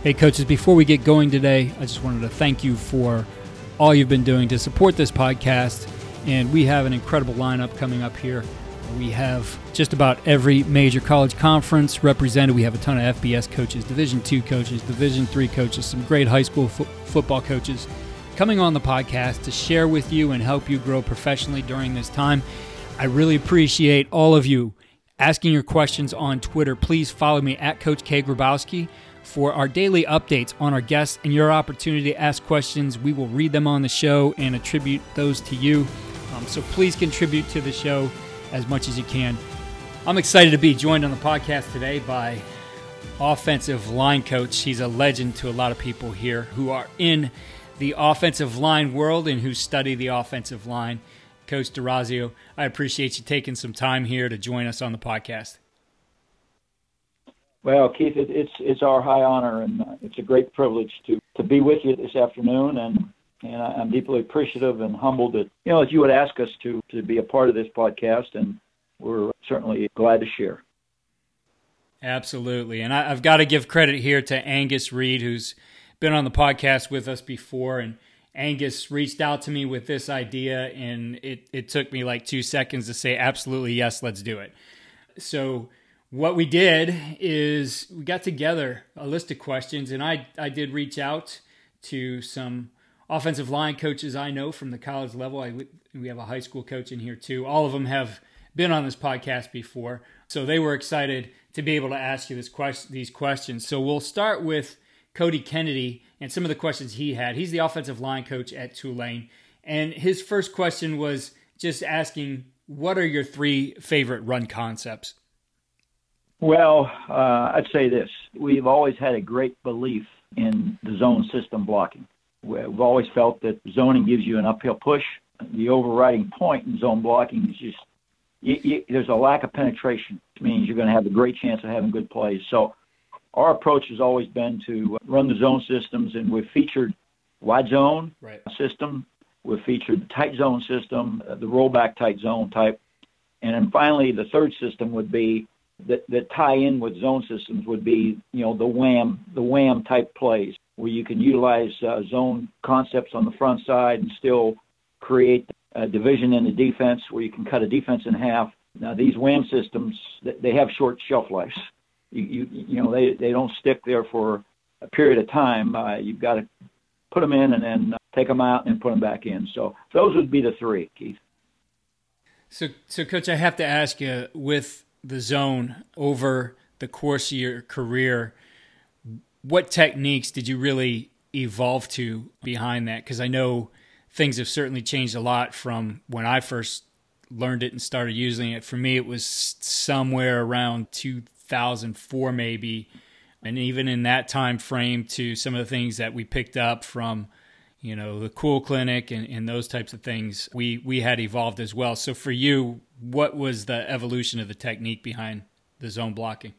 Hey, coaches, before we get going today, I just wanted to thank you for all you've been doing to support this podcast. And we have an incredible lineup coming up here. We have just about every major college conference represented. We have a ton of FBS coaches, Division II coaches, Division III coaches, some great high school football coaches coming on the podcast to share with you and help you grow professionally during this time. I really appreciate all of you asking your questions on Twitter. Please follow me at Coach K. Grabowski for our daily updates on our guests and your opportunity to ask questions. We will read them on the show and attribute those to you. So please contribute to the show as much as you can. I'm excited to be joined on the podcast today by offensive line coach. He's a legend to a lot of people here who are in the offensive line world and who study the offensive line. Coach D'Orazio, I appreciate you taking some time here to join us on the podcast. Well, Keith, it's our high honor, and it's a great privilege to be with you this afternoon, and I'm deeply appreciative and humbled that you would ask us to be a part of this podcast, and we're certainly glad to share. Absolutely, and I've got to give credit here to Angus Reed, who's been on the podcast with us before, and Angus reached out to me with this idea, and it took me like 2 seconds to say, absolutely, yes, let's do it. So what we did is we got together a list of questions, and I did reach out to some offensive line coaches I know from the college level. We have a high school coach in here too. All of them have been on this podcast before, so they were excited to be able to ask you these questions. So we'll start with Cody Kennedy and some of the questions he had. He's the offensive line coach at Tulane, and his first question was just asking, what are your 3 favorite run concepts? Well, I'd say this. We've always had a great belief in the zone system blocking. We've always felt that zoning gives you an uphill push. The overriding point in zone blocking is just there's a lack of penetration, which means you're going to have a great chance of having good plays. So our approach has always been to run the zone systems, and we've featured wide zone system. We've featured the tight zone system, the rollback tight zone type. And then finally, the third system would be that tie in with zone systems would be, the wham type plays where you can utilize zone concepts on the front side and still create a division in the defense where you can cut a defense in half. Now these wham systems, they have short shelf lives. They don't stick there for a period of time. You've got to put them in and then take them out and put them back in. So those would be the 3, Keith. So Coach, I have to ask you, with the zone over the course of your career, what techniques did you really evolve to behind that? Because I know things have certainly changed a lot from when I first learned it and started using it. For me, it was somewhere around 2004 maybe, and even in that time frame to some of the things that we picked up from the Cool Clinic and those types of things, we had evolved as well. So for you, what was the evolution of the technique behind the zone blocking?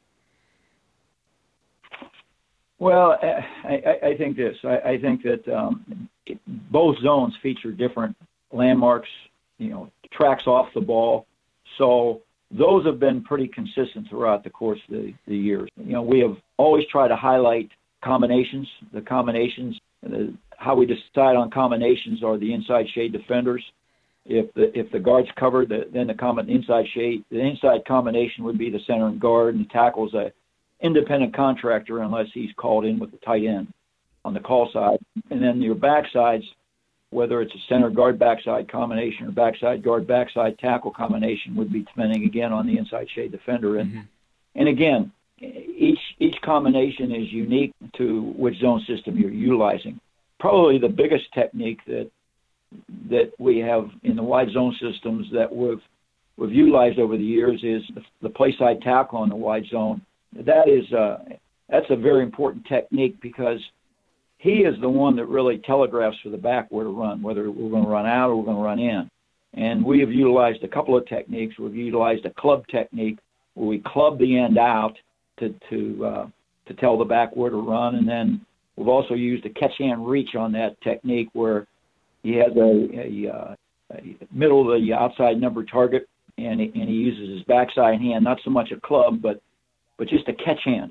Well, I think this. I think that both zones feature different landmarks, tracks off the ball. So those have been pretty consistent throughout the course of the years. We have always tried to highlight combinations. The combinations, how we decide on combinations are the inside shade defenders. If the guard's covered, then the inside combination would be the center and guard, and the tackle's a independent contractor unless he's called in with the tight end on the call side. And then your backsides, whether it's a center guard backside combination or backside guard backside tackle combination, would be depending again on the inside shade defender. And again, each combination is unique to which zone system you're utilizing. Probably the biggest technique that we have in the wide zone systems that we've utilized over the years is the play side tackle on the wide zone. That's a very important technique because he is the one that really telegraphs for the back where to run, whether we're going to run out or we're going to run in. And we have utilized a couple of techniques. We've utilized a club technique where we club the end out to tell the back where to run, and then we've also used a catch hand reach on that technique where he has a middle of the outside number target, and he uses his backside hand, not so much a club, but just a catch hand.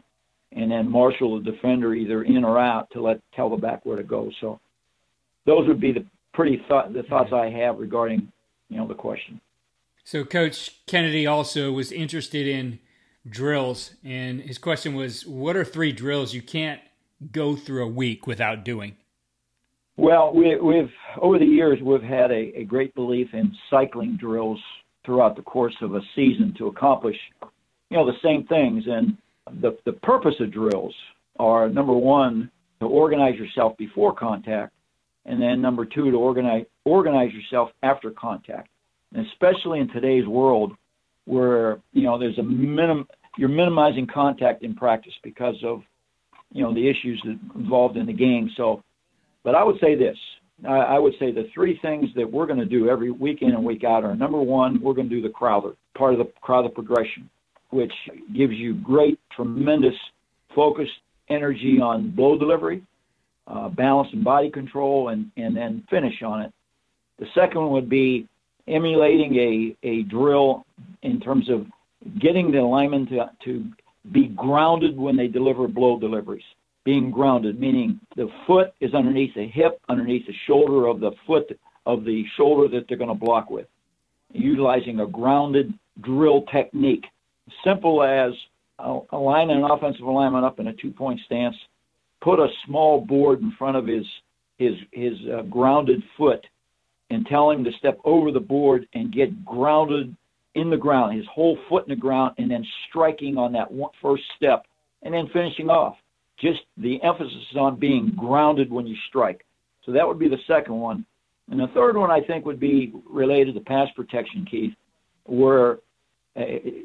and then marshal the defender either in or out to tell the back where to go. So those would be the thoughts I have regarding, the question. So Coach Kennedy also was interested in drills, and his question was, what are 3 drills you can't go through a week without doing? Well, we've over the years, we've had a great belief in cycling drills throughout the course of a season to accomplish, the same things. And the purpose of drills are, number one, to organize yourself before contact, and then number 2, to organize yourself after contact. And especially in today's world, where there's you're minimizing contact in practice because of the issues involved in the game. So, but I would say this: I would say the 3 things that we're going to do every week in and week out are, number 1, we're going to do the Crowther, part of the Crowther progression, which gives you great, tremendous focused energy on blow delivery, balance and body control, and then finish on it. The second one would be emulating a drill in terms of getting the linemen to be grounded when they deliver blow deliveries. Being grounded, meaning the foot is underneath the hip, underneath the shoulder of the foot, of the shoulder that they're going to block with. Utilizing a grounded drill technique. Simple as aligning an offensive lineman up in a 2-point stance, put a small board in front of his grounded foot, and tell him to step over the board and get grounded in the ground, his whole foot in the ground, and then striking on that first step, and then finishing off. Just the emphasis is on being grounded when you strike. So that would be the second one. And the third one, I think, would be related to pass protection, Keith, where there's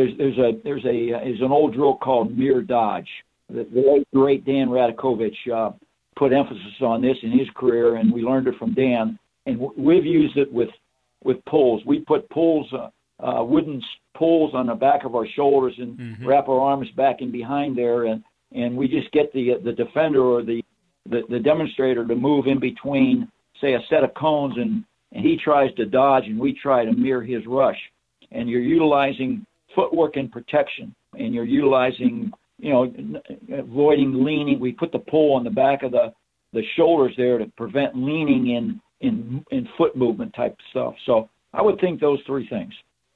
an old drill called mirror dodge. The late great Dan Radakovich put emphasis on this in his career, and we learned it from Dan. And we've used it with pulls. We put pulls, wooden pulls on the back of our shoulders and wrap our arms back and behind there, and we just get the defender or the demonstrator to move in between, say, a set of cones, and he tries to dodge, and we try to mirror his rush. And you're utilizing footwork and protection, and you're utilizing, avoiding leaning. We put the pull on the back of the shoulders there to prevent leaning in foot movement type stuff. So I would think those 3 things.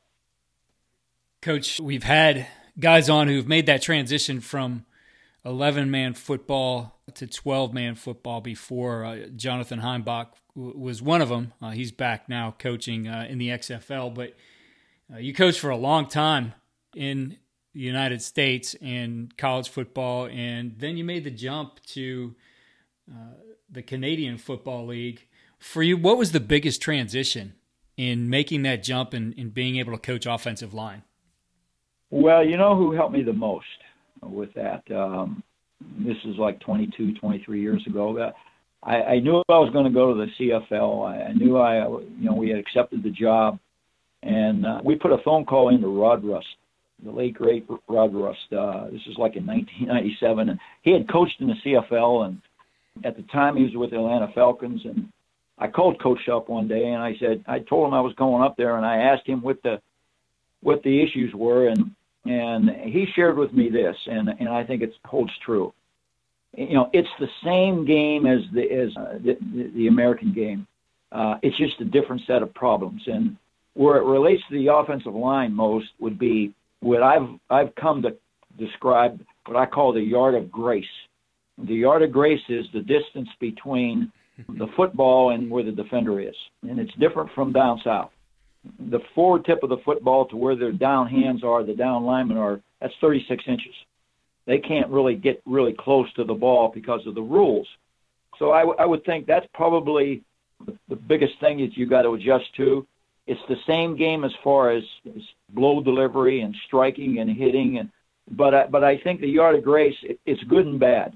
Coach, we've had guys on who've made that transition from 11-man football to 12-man football before. Jonathan Heimbach was one of them. He's back now coaching in the XFL, but you coached for a long time in the United States and college football, and then you made the jump to the Canadian Football League. For you, what was the biggest transition in making that jump and being able to coach offensive line? Well, who helped me the most with that? This is like 22, 23 years ago. I knew I was going to go to the CFL. I knew we had accepted the job, and we put a phone call into Rod Rust, the late great Rod Rust. This is like in 1997, and he had coached in the CFL, and at the time he was with the Atlanta Falcons. And I called Coach up one day, and I told him I was going up there, and I asked him what the issues were, and he shared with me this, and I think it holds true. It's the same game as the American game. It's just a different set of problems. And where it relates to the offensive line most would be what I've come to describe what I call the yard of grace. The yard of grace is the distance between the football and where the defender is, and it's different from down south. The forward tip of the football to where their down hands are, the down linemen are, that's 36 inches. They can't really get really close to the ball because of the rules. So I would think that's probably the biggest thing that you got to adjust to. It's the same game as far as blow delivery and striking and hitting, but I think the yard of grace, it's good and bad.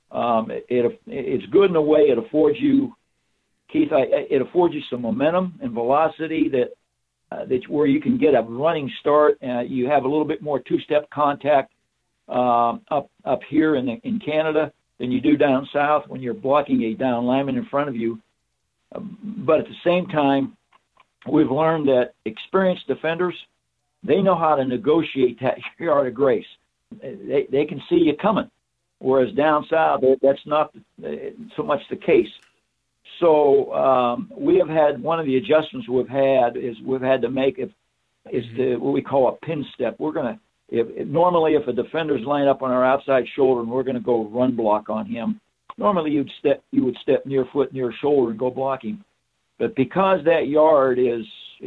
It's good in a way. It affords you, Keith, it affords you some momentum and velocity that's where you can get a running start. You have a little bit more two-step contact up here in Canada than you do down south when you're blocking a down lineman in front of you. But at the same time, we've learned that experienced defenders, they know how to negotiate that yard of grace. they can see you coming, whereas down south that's not so much the case. So we have had one of the adjustments we've had to make what we call a pin step. We're gonna normally if a defender's lined up on our outside shoulder and we're going to go run block on him, normally you would step near foot near shoulder and go block him. But because that yard is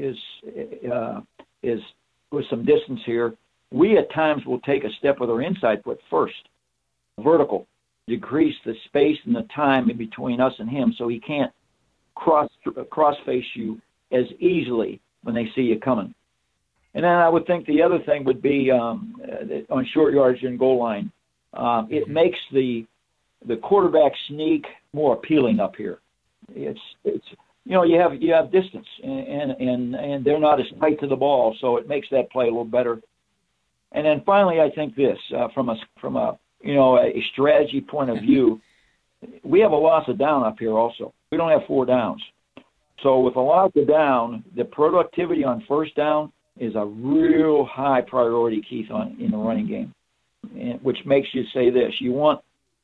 with some distance here, we at times will take a step with our inside foot first, vertical, decrease the space and the time in between us and him so he can't cross face you as easily when they see you coming. And then I would think the other thing would be on short yardage and goal line. It makes the quarterback sneak more appealing up here. It's you have distance and they're not as tight to the ball, so it makes that play a little better. And then finally, I think this from a strategy point of view, we have a loss of down up here also. We don't have 4 downs. So with a loss of down, the productivity on first down is a real high priority, Keith, in the running game, which makes you say this: you want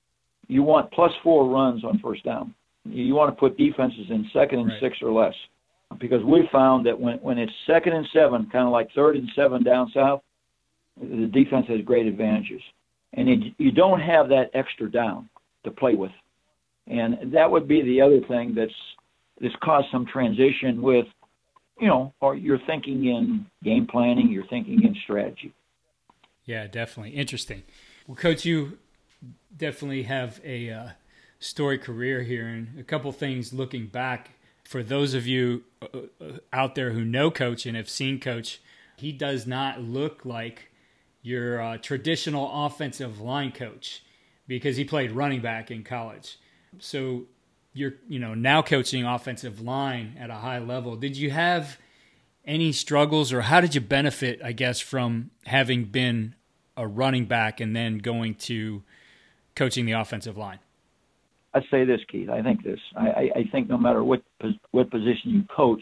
+4 runs on first down. You want to put defenses in 2nd and 6 or less, because we found that when it's 2nd and 7, kind of like 3rd and 7 down south, the defense has great advantages, and you don't have that extra down to play with, and that would be the other thing that's caused some transition with. Or you're thinking in game planning, you're thinking in strategy. Yeah, definitely. Interesting. Well, Coach, you definitely have a storied career here, and a couple things looking back. For those of you out there who know Coach and have seen Coach, he does not look like your traditional offensive line coach because he played running back in college. So you're now coaching offensive line at a high level. Did you have any struggles, or how did you benefit, I guess, from having been a running back and then going to coaching the offensive line? I'd say this, Keith. I think this. I think no matter what position you coach,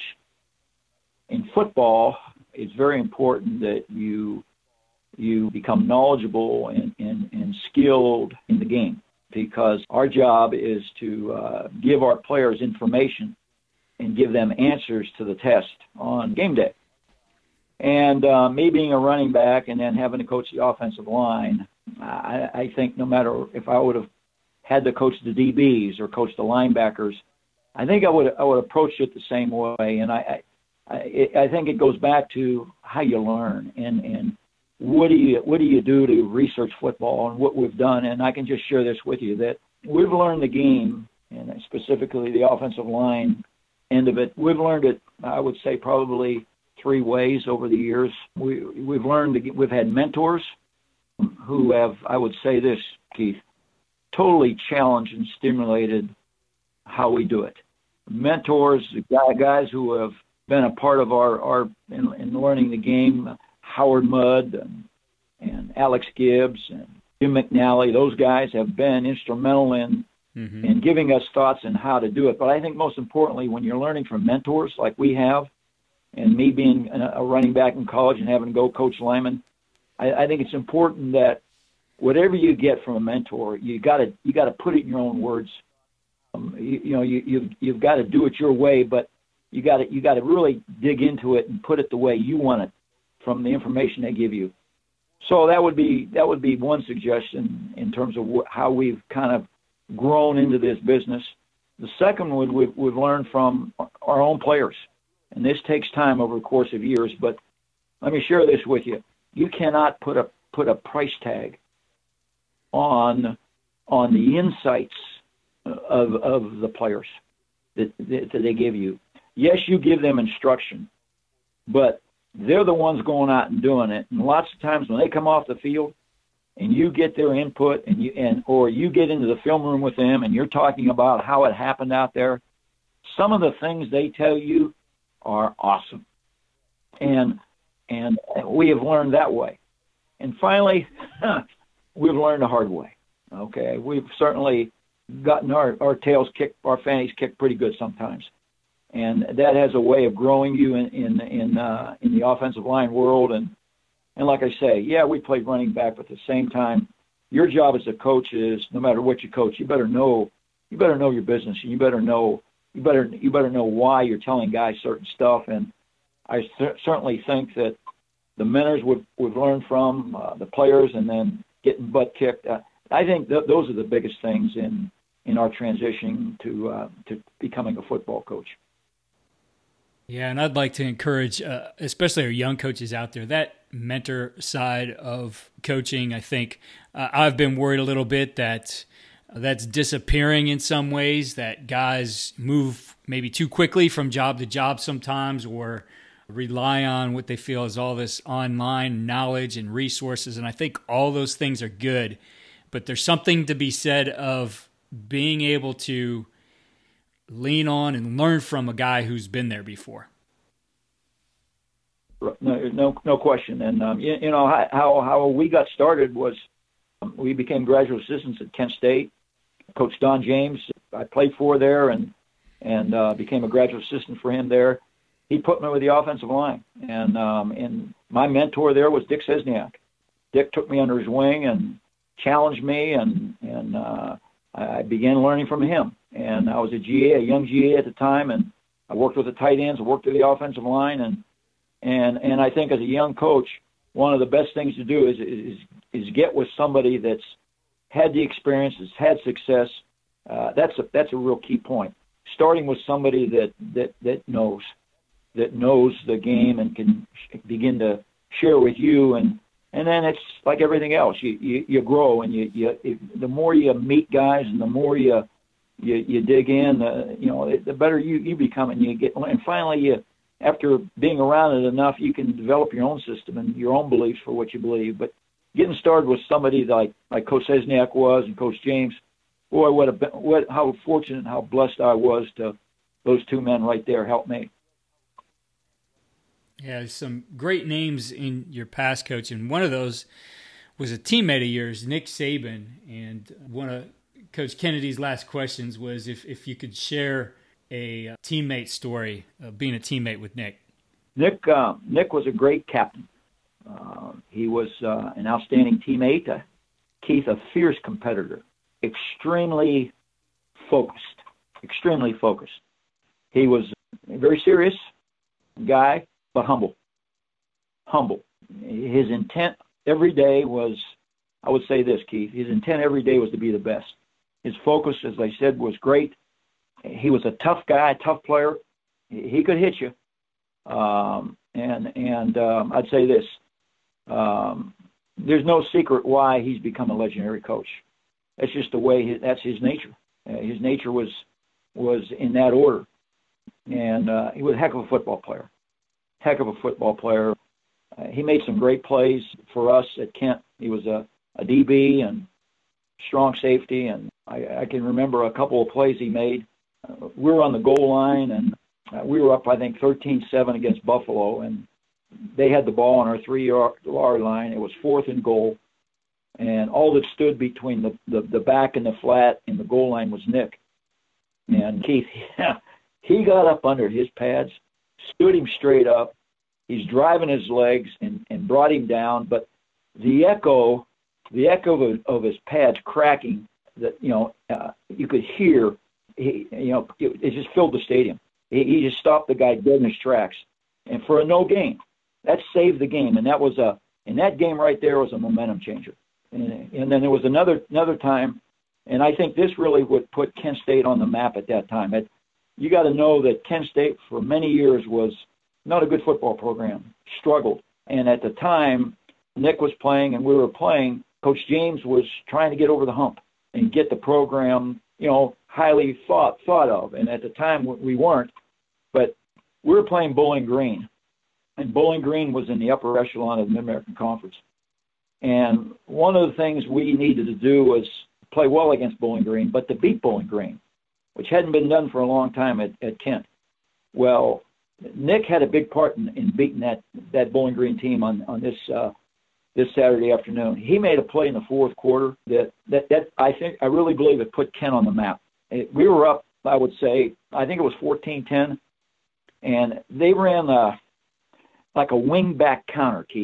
in football, it's very important that you become knowledgeable and skilled in the game, because our job is to give our players information and give them answers to the test on game day. And me being a running back and then having to coach the offensive line, I think no matter if I would have had to coach the DBs or coach the linebackers, I think I would approach it the same way. And I think it goes back to how you learn and what do you do to research football and what we've done. And I can just share this with you, that we've learned the game, and specifically the offensive line end of it. We've learned it, I would say, probably 3 ways over the years. We've learned we've had mentors who have, I would say this, Keith, totally challenged and stimulated how we do it. Mentors, guys who have been a part of our in learning the game, Howard Mudd and Alex Gibbs and Jim McNally, those guys have been instrumental in giving us thoughts on how to do it. But I think most importantly, when you're learning from mentors like we have, and me being a running back in college and having to go coach linemen, I think it's important that whatever you get from a mentor, you got to put it in your own words. You've got to do it your way, but you got to really dig into it and put it the way you want it from the information they give you. So that would be one suggestion in terms of how we've kind of grown into this business. The second one we've learned from our own players, and this takes time over the course of years. But let me share this with you: you cannot put a price tag on the insights of the players that they give you. Yes, you give them instruction, but they're the ones going out and doing it. And lots of times when they come off the field and you get their input or you get into the film room with them and you're talking about how it happened out there, some of the things they tell you are awesome. And we have learned that way. And finally, we've learned the hard way. Okay, we've certainly gotten our tails kicked, our fannies kicked pretty good sometimes. And that has a way of growing you in the offensive line world. And And like I say, yeah, we played running back, but at the same time, your job as a coach is no matter what you coach, you better know your business, and you better know why you're telling guys certain stuff. And I certainly think that the mentors would learn from the players, and then getting butt kicked. I think those are the biggest things in our transition to becoming a football coach. Yeah, and I'd like to encourage, especially our young coaches out there, that mentor side of coaching. I think I've been worried a little bit that that's disappearing in some ways, that guys move maybe too quickly from job to job sometimes, or rely on what they feel is all this online knowledge and resources. And I think all those things are good, but there's something to be said of being able to lean on and learn from a guy who's been there before. No question. And how we got started was we became graduate assistants at Kent State. Coach Don James, I played for there and became a graduate assistant for him there. He put me with the offensive line, and my mentor there was Dick Cesniak. Dick took me under his wing and challenged me, and I began learning from him. And I was a young GA at the time, and I worked with the tight ends, I worked with the offensive line, and I think as a young coach, one of the best things to do is get with somebody that's had the experience, has had success. That's a real key point. Starting with somebody that knows the game and can begin to share with you, and then it's like everything else. You grow, and the more you meet guys and the more you dig in, the better you become, and finally after being around it enough, you can develop your own system and your own beliefs for what you believe. But getting started with somebody like Coach Cesniak was, and Coach James, boy, how fortunate and how blessed I was to those two men right there helped me. Yeah, some great names in your past, Coach, and one of those was a teammate of yours, Nick Saban. And one of Coach Kennedy's last questions was if you could share a teammate story of being a teammate with Nick. Nick was a great captain. He was an outstanding teammate. Keith, a fierce competitor, extremely focused. He was a very serious guy, but humble. His intent every day was, I would say this, Keith, his intent every day was to be the best. His focus, as I said, was great. He was a tough guy, tough player. He could hit you. I'd say this, there's no secret why he's become a legendary coach. That's just the way, that's his nature. His nature was in that order. And he was a heck of a football player. He made some great plays for us at Kent. He was a DB and strong safety, and I can remember a couple of plays he made. We were on the goal line, and we were up, I think, 13-7 against Buffalo, and they had the ball on our 3-yard line. It was 4th and goal, and all that stood between the back and the flat and the goal line was Nick. And Keith, he got up under his pads, stood him straight up. He's driving his legs and brought him down, but the echo of his pads cracking, that you could hear. It just filled the stadium. He just stopped the guy dead in his tracks, and for a no gain, that saved the game. And that game right there was a momentum changer. And then there was another time, and I think this really would put Kent State on the map at that time. You got to know that Kent State for many years was not a good football program, struggled. And at the time, Nick was playing and we were playing. Coach James was trying to get over the hump and get the program, highly thought of. And at the time, we weren't. But we were playing Bowling Green. And Bowling Green was in the upper echelon of the Mid-American Conference. And one of the things we needed to do was play well against Bowling Green, but to beat Bowling Green, which hadn't been done for a long time at Kent. Well, Nick had a big part in beating that Bowling Green team on this Saturday afternoon. He made a play in the 4th quarter that I really believe it put Kent on the map. We were up, I would say, I think it was 14-10, and they ran like a wing back counter, Keith.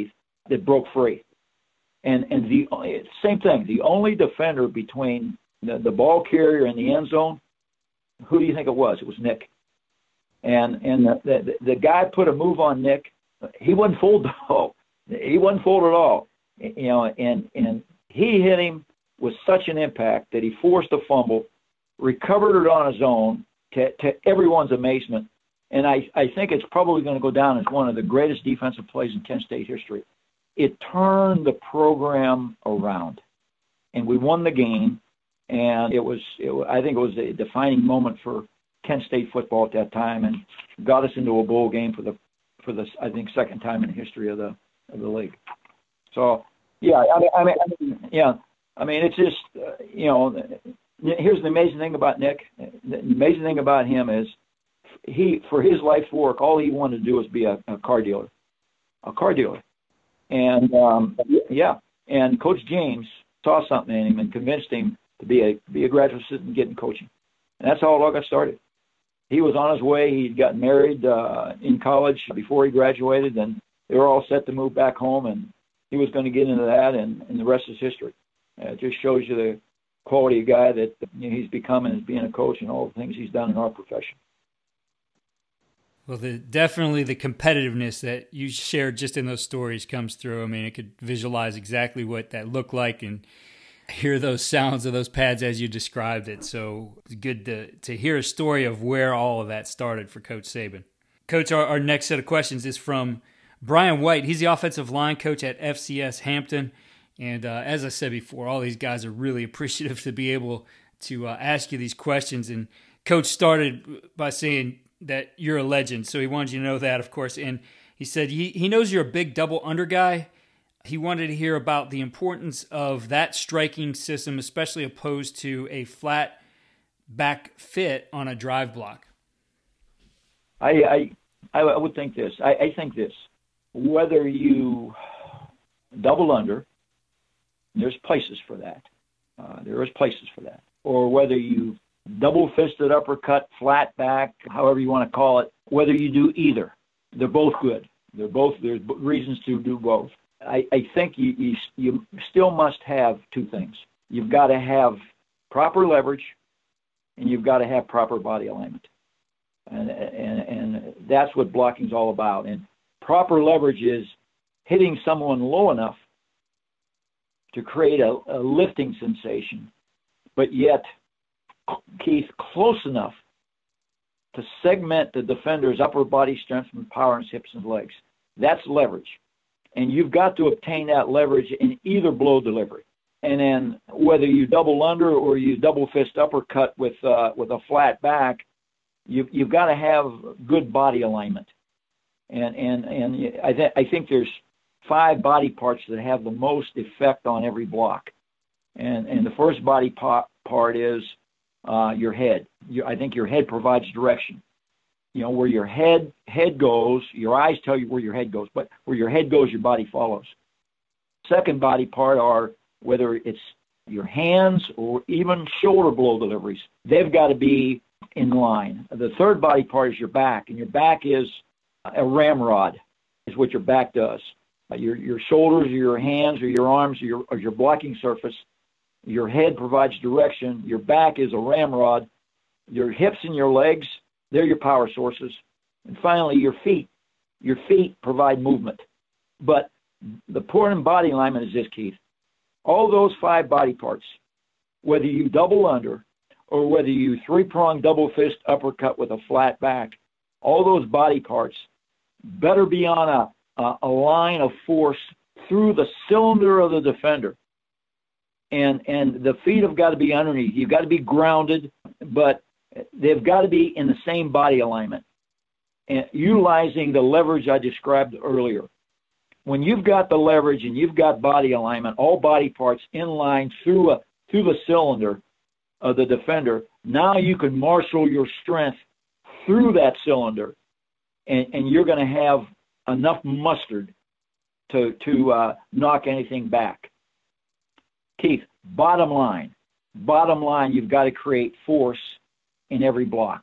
that broke free. And the same thing, the only defender between the ball carrier and the end zone, who do you think it was? It was Nick. And the guy put a move on Nick. He wasn't fooled though. He wasn't fooled at all. And he hit him with such an impact that he forced a fumble, recovered it on his own to everyone's amazement. And I think it's probably going to go down as one of the greatest defensive plays in Kent State history. It turned the program around, and we won the game. And I think it was a defining moment for Kent State football at that time, and got us into a bowl game for the I think second time in the history of the league. So yeah, I mean it's just here's the amazing thing about Nick. The amazing thing about him is for his life's work, all he wanted to do was be a car dealer, and and Coach James saw something in him and convinced him to be a graduate student and get in coaching. And that's how it all got started. He was on his way. He'd gotten married in college before he graduated, and they were all set to move back home, and he was going to get into that, and the rest is history. It just shows you the quality of guy that he's becoming as being a coach and all the things he's done in our profession. Well, definitely the competitiveness that you shared just in those stories comes through. I mean, I could visualize exactly what that looked like and hear those sounds of those pads as you described it. So it's good to hear a story of where all of that started for Coach Saban. Coach, our next set of questions is from Brian White. He's the offensive line coach at FCS Hampton. And as I said before, all these guys are really appreciative to be able to ask you these questions. And Coach started by saying that you're a legend. So he wanted you to know that, of course. And he said he knows you're a big double under guy. He wanted to hear about the importance of that striking system, especially opposed to a flat back fit on a drive block. I would think this. I think this. Whether you double under, there's places for that. Or whether you double-fisted uppercut, flat back, however you want to call it, whether you do either, they're both good. There's reasons to do both. I think you still must have two things. You've got to have proper leverage, and you've got to have proper body alignment. And that's what blocking's all about. And proper leverage is hitting someone low enough to create a lifting sensation, but yet, Keith, close enough to segment the defender's upper body strength and power in his hips and legs. That's leverage. And you've got to obtain that leverage in either blow delivery. And then whether you double under or you double fist uppercut with a flat back, you've got to have good body alignment. And I think there's 5 body parts that have the most effect on every block. And the first body part is your head. I think your head provides direction. Where your head goes, your eyes tell you where your head goes, but where your head goes, your body follows. Second body part are whether it's your hands or even shoulder blow deliveries. They've got to be in line. The third body part is your back, and your back is a ramrod, is what your back does. Your shoulders or your hands or your arms or your blocking surface. Your head provides direction. Your back is a ramrod. Your hips and your legs, they're your power sources. And finally, your feet. Your feet provide movement. But the important body alignment is this, Keith. All those 5 body parts, whether you double under or whether you 3-prong double fist uppercut with a flat back, all those body parts better be on a line of force through the cylinder of the defender. And the feet have got to be underneath. You've got to be grounded, but they've got to be in the same body alignment, and utilizing the leverage I described earlier. When you've got the leverage and you've got body alignment, all body parts in line through the cylinder of the defender, now you can marshal your strength through that cylinder, and you're going to have enough mustard to knock anything back. Keith, bottom line, you've got to create force in every block.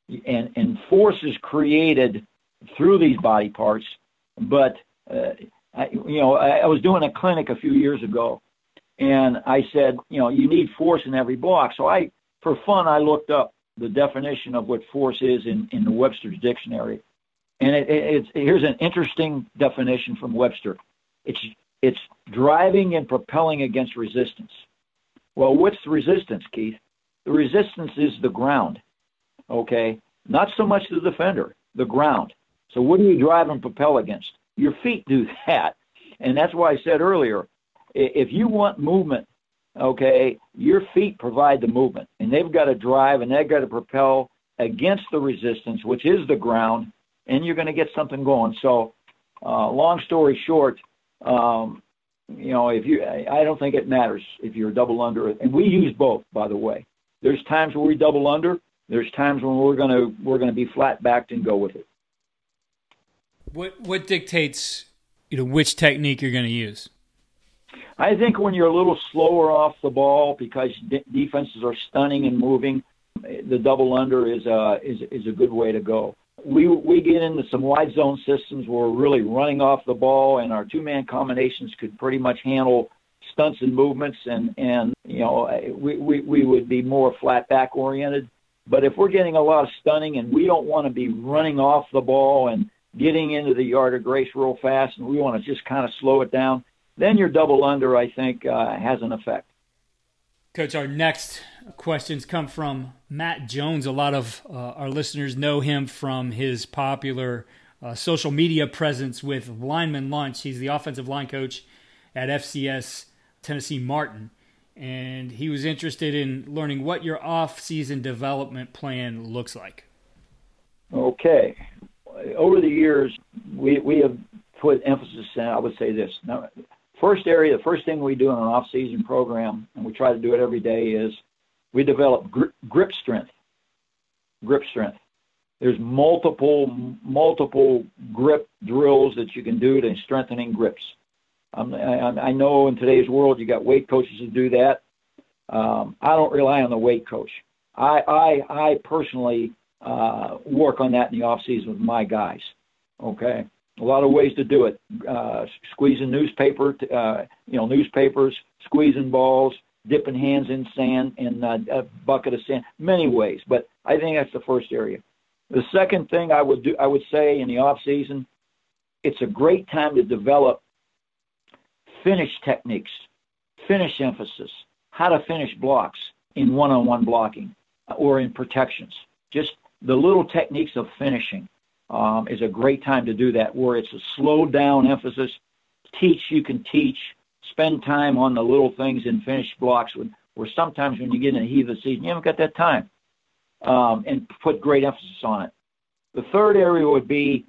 And force is created through these body parts, but I was doing a clinic a few years ago, and I said, you need force in every block. So for fun, I looked up the definition of what force is in the Webster's dictionary. And here's an interesting definition from Webster. It's driving and propelling against resistance. Well, what's the resistance, Keith? The resistance is the ground, okay? Not so much the defender, the ground. So what do you drive and propel against? Your feet do that. And that's why I said earlier, if you want movement, okay, your feet provide the movement. And they've got to drive and they've got to propel against the resistance, which is the ground, and you're going to get something going. So long story short, I don't think it matters if you're double under. And we use both, by the way. There's times where we double under. There's times when we're going to be flat backed and go with it. What dictates which technique you're going to use? I think when you're a little slower off the ball because defenses are stunning and moving, the double under is a good way to go. We get into some wide zone systems where we're really running off the ball, and our two-man combinations could pretty much handle stunts and movements, and we would be more flat back oriented. But if we're getting a lot of stunning and we don't want to be running off the ball and getting into the yard of grace real fast, and we want to just kind of slow it down, then your double under, I think, has an effect. Coach, our next questions come from Matt Jones. A lot of our listeners know him from his popular social media presence with Lineman Lunch. He's the offensive line coach at FCS Tennessee Martin, and he was interested in learning what your off-season development plan looks like. Okay. Over the years, we have put emphasis in, I would say this. Now, the first thing we do in an off-season program, and we try to do it every day, is we develop grip strength. Grip strength. There's multiple grip drills that you can do to strengthening grips. I know in today's world you got weight coaches that do that. I don't rely on the weight coach. I personally work on that in the off-season with my guys. Okay. A lot of ways to do it. Squeezing newspapers, squeezing balls, dipping hands in sand, in a bucket of sand. Many ways, but I think that's the first area. The second thing I would say in the off season, it's a great time to develop finish techniques, finish emphasis, how to finish blocks in one-on-one blocking or in protections. Just the little techniques of finishing. Is a great time to do that, where it's a slowed down emphasis. You can teach, spend time on the little things in finished blocks, where sometimes when you get in the heat of the season, you haven't got that time, and put great emphasis on it. The third area would be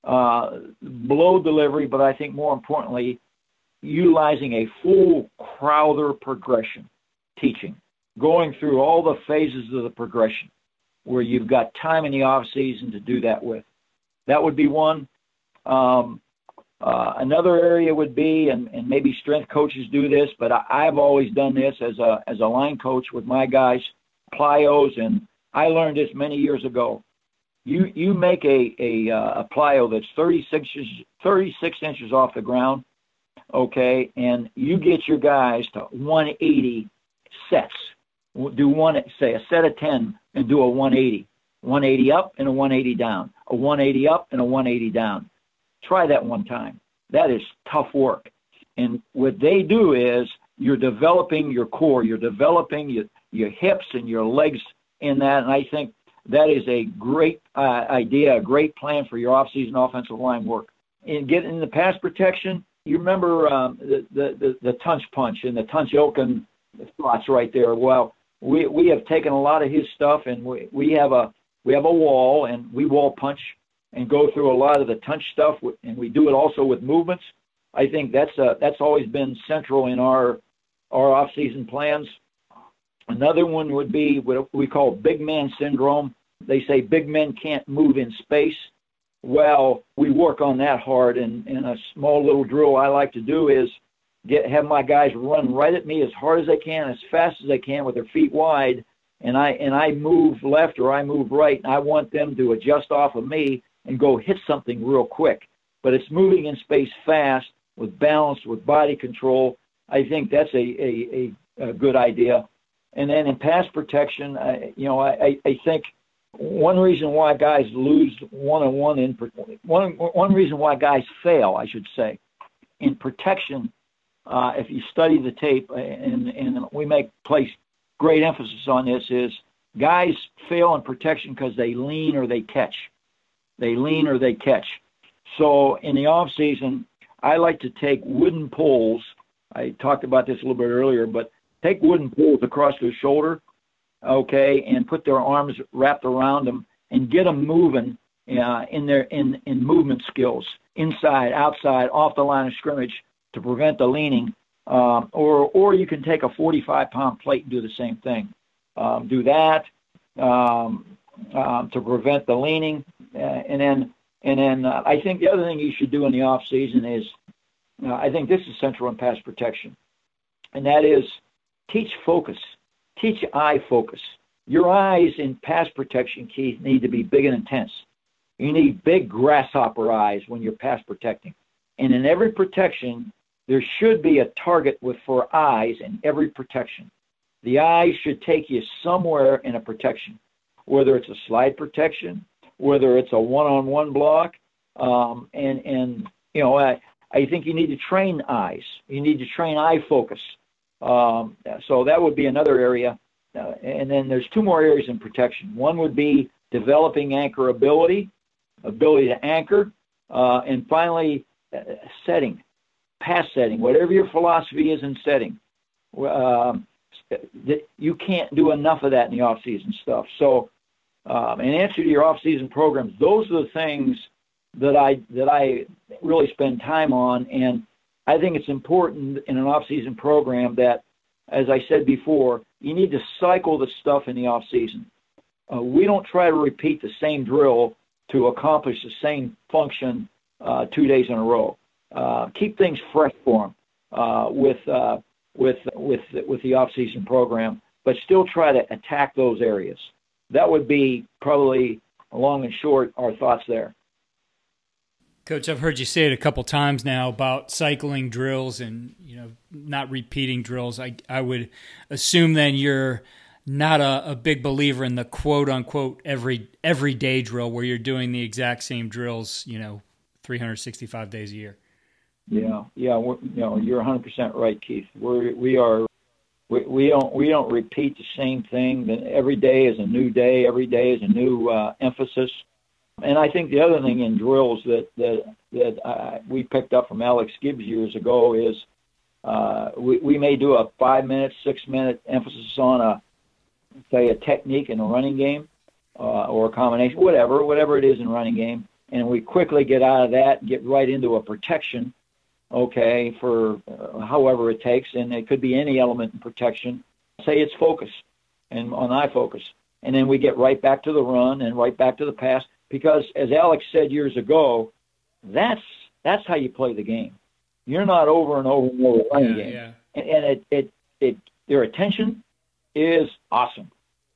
blow delivery, but I think more importantly, utilizing a full Crowther progression teaching, going through all the phases of the progression, where you've got time in the off season to do that with. That would be one. Another area would be, and maybe strength coaches do this, but I've always done this as a line coach with my guys, plyos, and I learned this many years ago. You make a plyo that's 36 inches off the ground, okay, and you get your guys to 180 sets. Do a set of 10 and do a 180. 180 up and a 180 down, a 180 up and a 180 down. Try that one time. That is tough work. And what they do is you're developing your core, you're developing your hips and your legs in that. And I think that is a great idea, a great plan for your off-season offensive line work. And getting the pass protection, you remember the Tunch punch and the Tunch Ilkin thoughts right there. Well, we have taken a lot of his stuff, and we have a wall, and we wall punch and go through a lot of the Tunch stuff, and we do it also with movements. I think that's always been central in our off-season plans. Another one would be what we call big man syndrome. They say big men can't move in space. Well, we work on that hard, and a small little drill I like to do is have my guys run right at me as hard as they can, as fast as they can with their feet wide, and I move left or I move right, and I want them to adjust off of me and go hit something real quick. But it's moving in space fast, with balance, with body control. I think that's a good idea. And then in pass protection, I think one reason why guys lose one-on-one one reason why guys fail, I should say, in protection, if you study the tape, and we place great emphasis on this, is guys fail in protection because they lean or they catch. They lean or they catch. So in the off season, I like to take wooden poles. I talked about this a little bit earlier, but take wooden poles across their shoulder, okay, and put their arms wrapped around them and get them moving in movement skills, inside, outside, off the line of scrimmage to prevent the leaning. Or you can take a 45-pound plate and do the same thing. Do that to prevent the leaning, and then I think the other thing you should do in the off season is, I think this is central in pass protection, and that is teach focus, teach eye focus. Your eyes in pass protection, Keith, need to be big and intense. You need big grasshopper eyes when you're pass protecting, and in every protection there should be a target for eyes in every protection. The eyes should take you somewhere in a protection, whether it's a slide protection, whether it's a one-on-one block, I think you need to train eyes. You need to train eye focus. So that would be another area. And then there's two more areas in protection. One would be developing anchor ability to anchor, and finally setting, pass setting, whatever your philosophy is in setting. You can't do enough of that in the off-season stuff. So in answer to your off-season programs, those are the things that I really spend time on, and I think it's important in an off-season program that, as I said before, you need to cycle the stuff in the off-season. We don't try to repeat the same drill to accomplish the same function 2 days in a row. Keep things fresh for them with the off-season program, but still try to attack those areas. That would be probably, long and short, our thoughts there. Coach, I've heard you say it a couple times now about cycling drills and not repeating drills. I would assume then you're not a big believer in the quote unquote everyday drill where you're doing the exact same drills 365 days a year. Yeah. You're 100% right, Keith. We don't repeat the same thing. Every day is a new day. Every day is a new emphasis. And I think the other thing in drills that we picked up from Alex Gibbs years ago is we may do a 5-minute, 6-minute emphasis on a technique in a running game or a combination, whatever it is in running game, and we quickly get out of that and get right into a protection, okay, for however it takes, and it could be any element in protection. Say it's focus and on eye focus, and then we get right back to the run and right back to the pass. Because, as Alex said years ago, that's how you play the game. You're not over and over and over playing the game. Yeah. And their attention is awesome.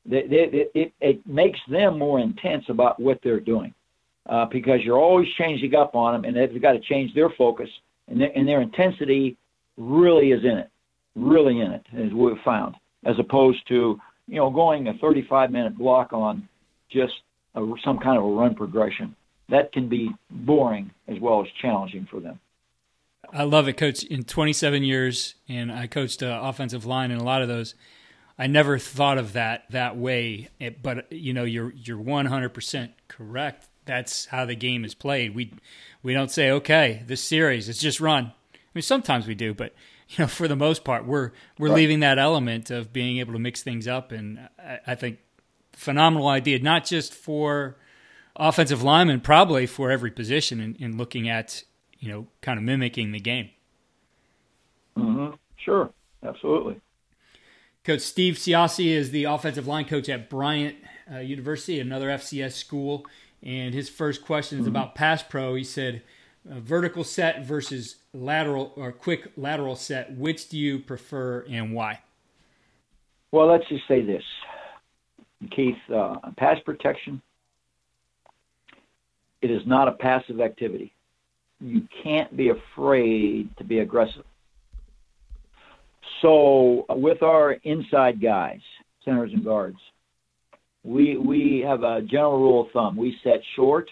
It makes them more intense about what they're doing because you're always changing up on them, and they've got to change their focus, and their intensity really is in it, as we've found, as opposed to going a 35-minute block on just some kind of a run progression. That can be boring as well as challenging for them. I love it, Coach. In 27 years, and I coached offensive line in a lot of those, I never thought of that way. But you're 100% correct. That's how the game is played. We don't say, okay, this series is just run. I mean, sometimes we do, but for the most part, we're right. Leaving that element of being able to mix things up, and I think phenomenal idea, not just for offensive linemen, probably for every position in looking at, kind of mimicking the game. Mm-hmm. Sure. Absolutely. Coach Steve Siassi is the offensive line coach at Bryant University, another FCS school. And his first question is about pass pro. He said, vertical set versus lateral or quick lateral set. Which do you prefer and why? Well, let's just say this. Keith, pass protection, it is not a passive activity. you can't be afraid to be aggressive. So with our inside guys, centers and guards, we have a general rule of thumb. We set short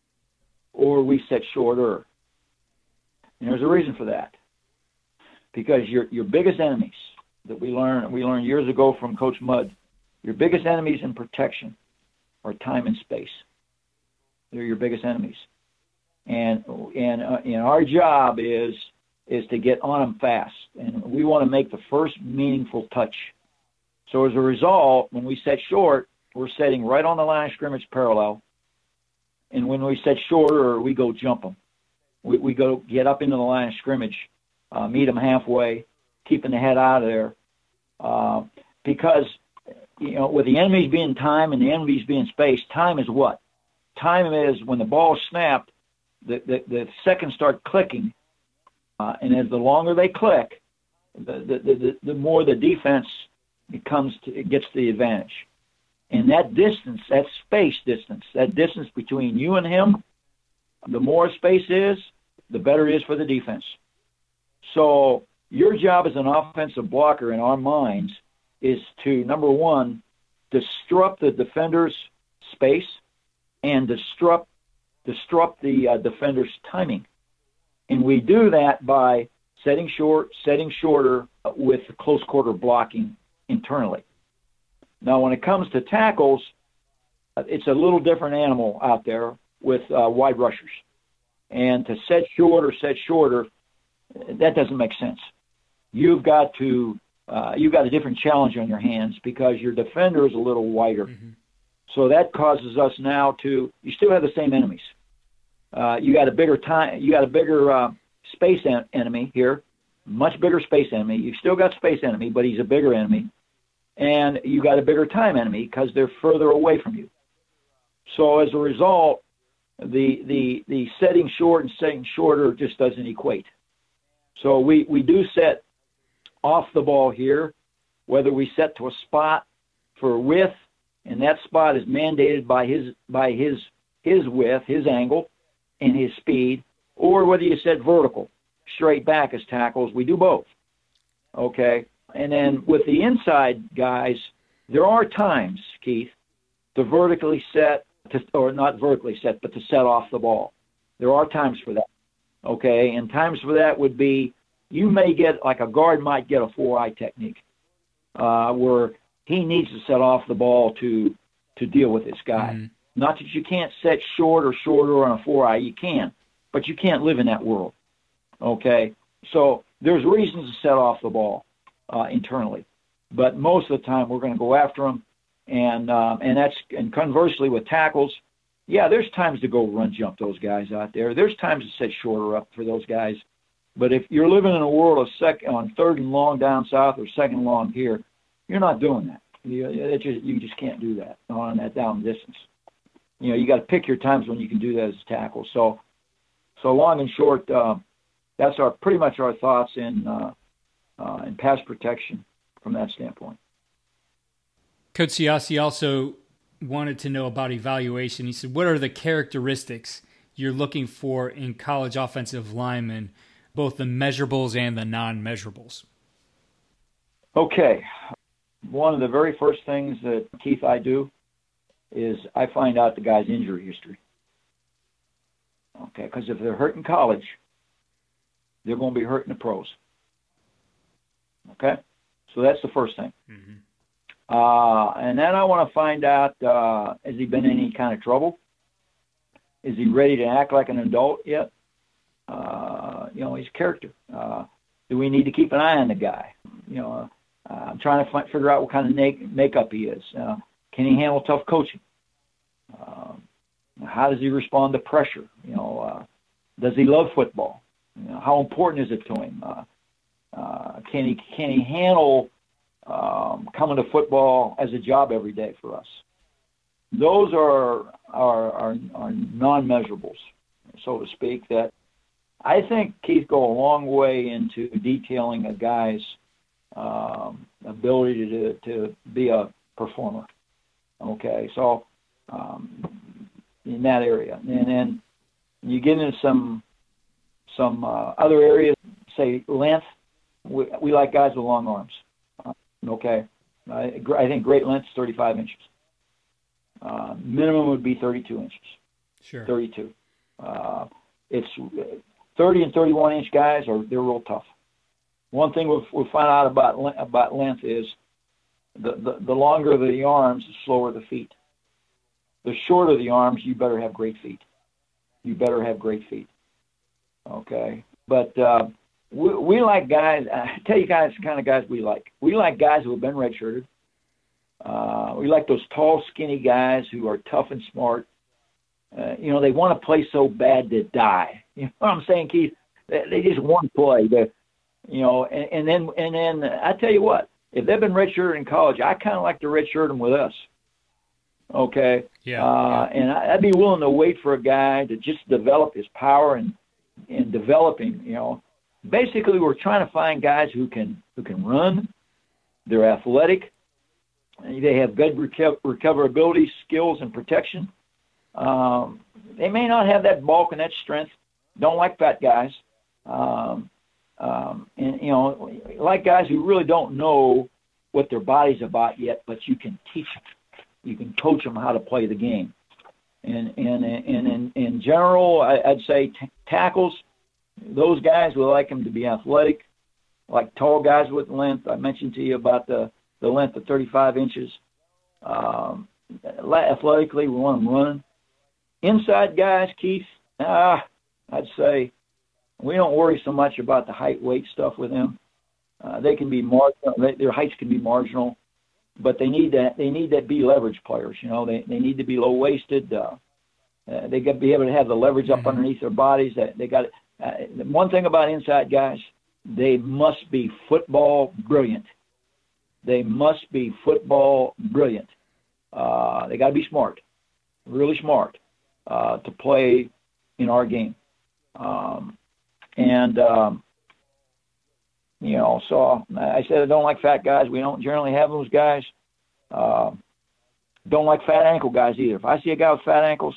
or we set shorter. And there's a reason for that. Because your biggest enemies that we learned years ago from Coach Mudd, your biggest enemies in protection are time and space. They're your biggest enemies. And our job is to get on them fast. And we want to make the first meaningful touch. So as a result, when we set short, we're setting right on the line of scrimmage parallel. And when we set shorter, we go jump them. We go get up into the line of scrimmage, meet them halfway, keeping the head out of there. Because, with the enemies being time and the enemies being space, time is what? Time is when the ball is snapped, the seconds start clicking. And as the longer they click, the more the defense gets the advantage. And that distance, that space distance, that distance between you and him, the more space is, the better it is for the defense. So your job as an offensive blocker in our minds is to, number one, disrupt the defender's space and disrupt the defender's timing. And we do that by setting shorter with close quarter blocking internally. Now, when it comes to tackles, it's a little different animal out there with wide rushers. And to set shorter, that doesn't make sense. You've got a different challenge on your hands because your defender is a little wider. Mm-hmm. So that causes us now you still have the same enemies. You got a bigger space enemy here, much bigger space enemy. You've still got space enemy, but he's a bigger enemy. And you got a bigger time enemy because they're further away from you. So as a result, the setting short and setting shorter just doesn't equate. So we do set off the ball here, whether we set to a spot for width, and that spot is mandated by his width, his angle, and his speed, or whether you set vertical, straight back as tackles. We do both. Okay? And then with the inside guys, there are times, Keith, to vertically set, or not vertically set, but to set off the ball. There are times for that. Okay? And times for that would be, you may get, like a guard might get a 4-eye technique, where he needs to set off the ball to deal with this guy. Mm-hmm. Not that you can't set shorter on a 4-eye. You can, but you can't live in that world. Okay? So there's reasons to set off the ball internally, but most of the time we're going to go after them, and conversely with tackles, yeah, there's times to go run jump those guys out there. There's times to set shorter up for those guys, but if you're living in a world of on third and long down south or second and long here, you're not doing that. You just can't do that on that down distance. You got to pick your times when you can do that as a tackle. So long and short, that's pretty much our thoughts in pass protection from that standpoint. Coach Siasi also wanted to know about evaluation. He said, what are the characteristics you're looking for in college offensive linemen, both the measurables and the non-measurables? Okay. One of the very first things that, Keith, I do is I find out the guy's injury history. Okay, because if they're hurt in college, they're going to be hurt in the pros. Okay? So that's the first thing. Mm-hmm. And then I want to find out, has he been in any kind of trouble? Is he ready to act like an adult yet? His character. Do we need to keep an eye on the guy? I'm trying to figure out what kind of makeup he is. Can he handle tough coaching? How does he respond to pressure? Does he love football? How important is it to him? Can he handle coming to football as a job every day for us? Those are non-measurables, so to speak, that I think, Keith, go a long way into detailing a guy's ability to be a performer. Okay, so in that area. And then you get into some Some other areas, say length, we like guys with long arms. Okay. I think great length is 35 inches. Minimum would be 32 inches. Sure. 32. It's 30 and 31 inch guys they're real tough. One thing we'll find out about length is the longer the arms, the slower the feet. The shorter the arms, you better have great feet. Okay. But we like guys. I tell you guys the kind of guys we like. We like guys who have been redshirted. We like those tall, skinny guys who are tough and smart. They want to play so bad to die. You know what I'm saying, Keith? They just want to play. And then I tell you what, if they've been redshirted in college, I kind of like to redshirt them with us. Okay. Yeah. And I'd be willing to wait for a guy to just develop his power and developing. Basically, we're trying to find guys who can run. They're athletic. They have good recoverability skills and protection. They may not have that bulk and that strength. Don't like fat guys. Like guys who really don't know what their body's about yet, but you can teach them. You can coach them how to play the game. And in general, I'd say tackles, those guys, we like them to be athletic, like tall guys with length. I mentioned to you about the length of 35 inches. Athletically, we want them running. Inside guys, Keith, I'd say we don't worry so much about the height, weight stuff with them. They can be marginal. Their heights can be marginal, but they need to be leverage players. They need to be low waisted. They got to be able to have the leverage up underneath their bodies. They got one thing about inside guys, they must be football brilliant. They got to be smart, really smart, to play in our game. So I said I don't like fat guys. We don't generally have those guys. Don't like fat ankle guys either. If I see a guy with fat ankles,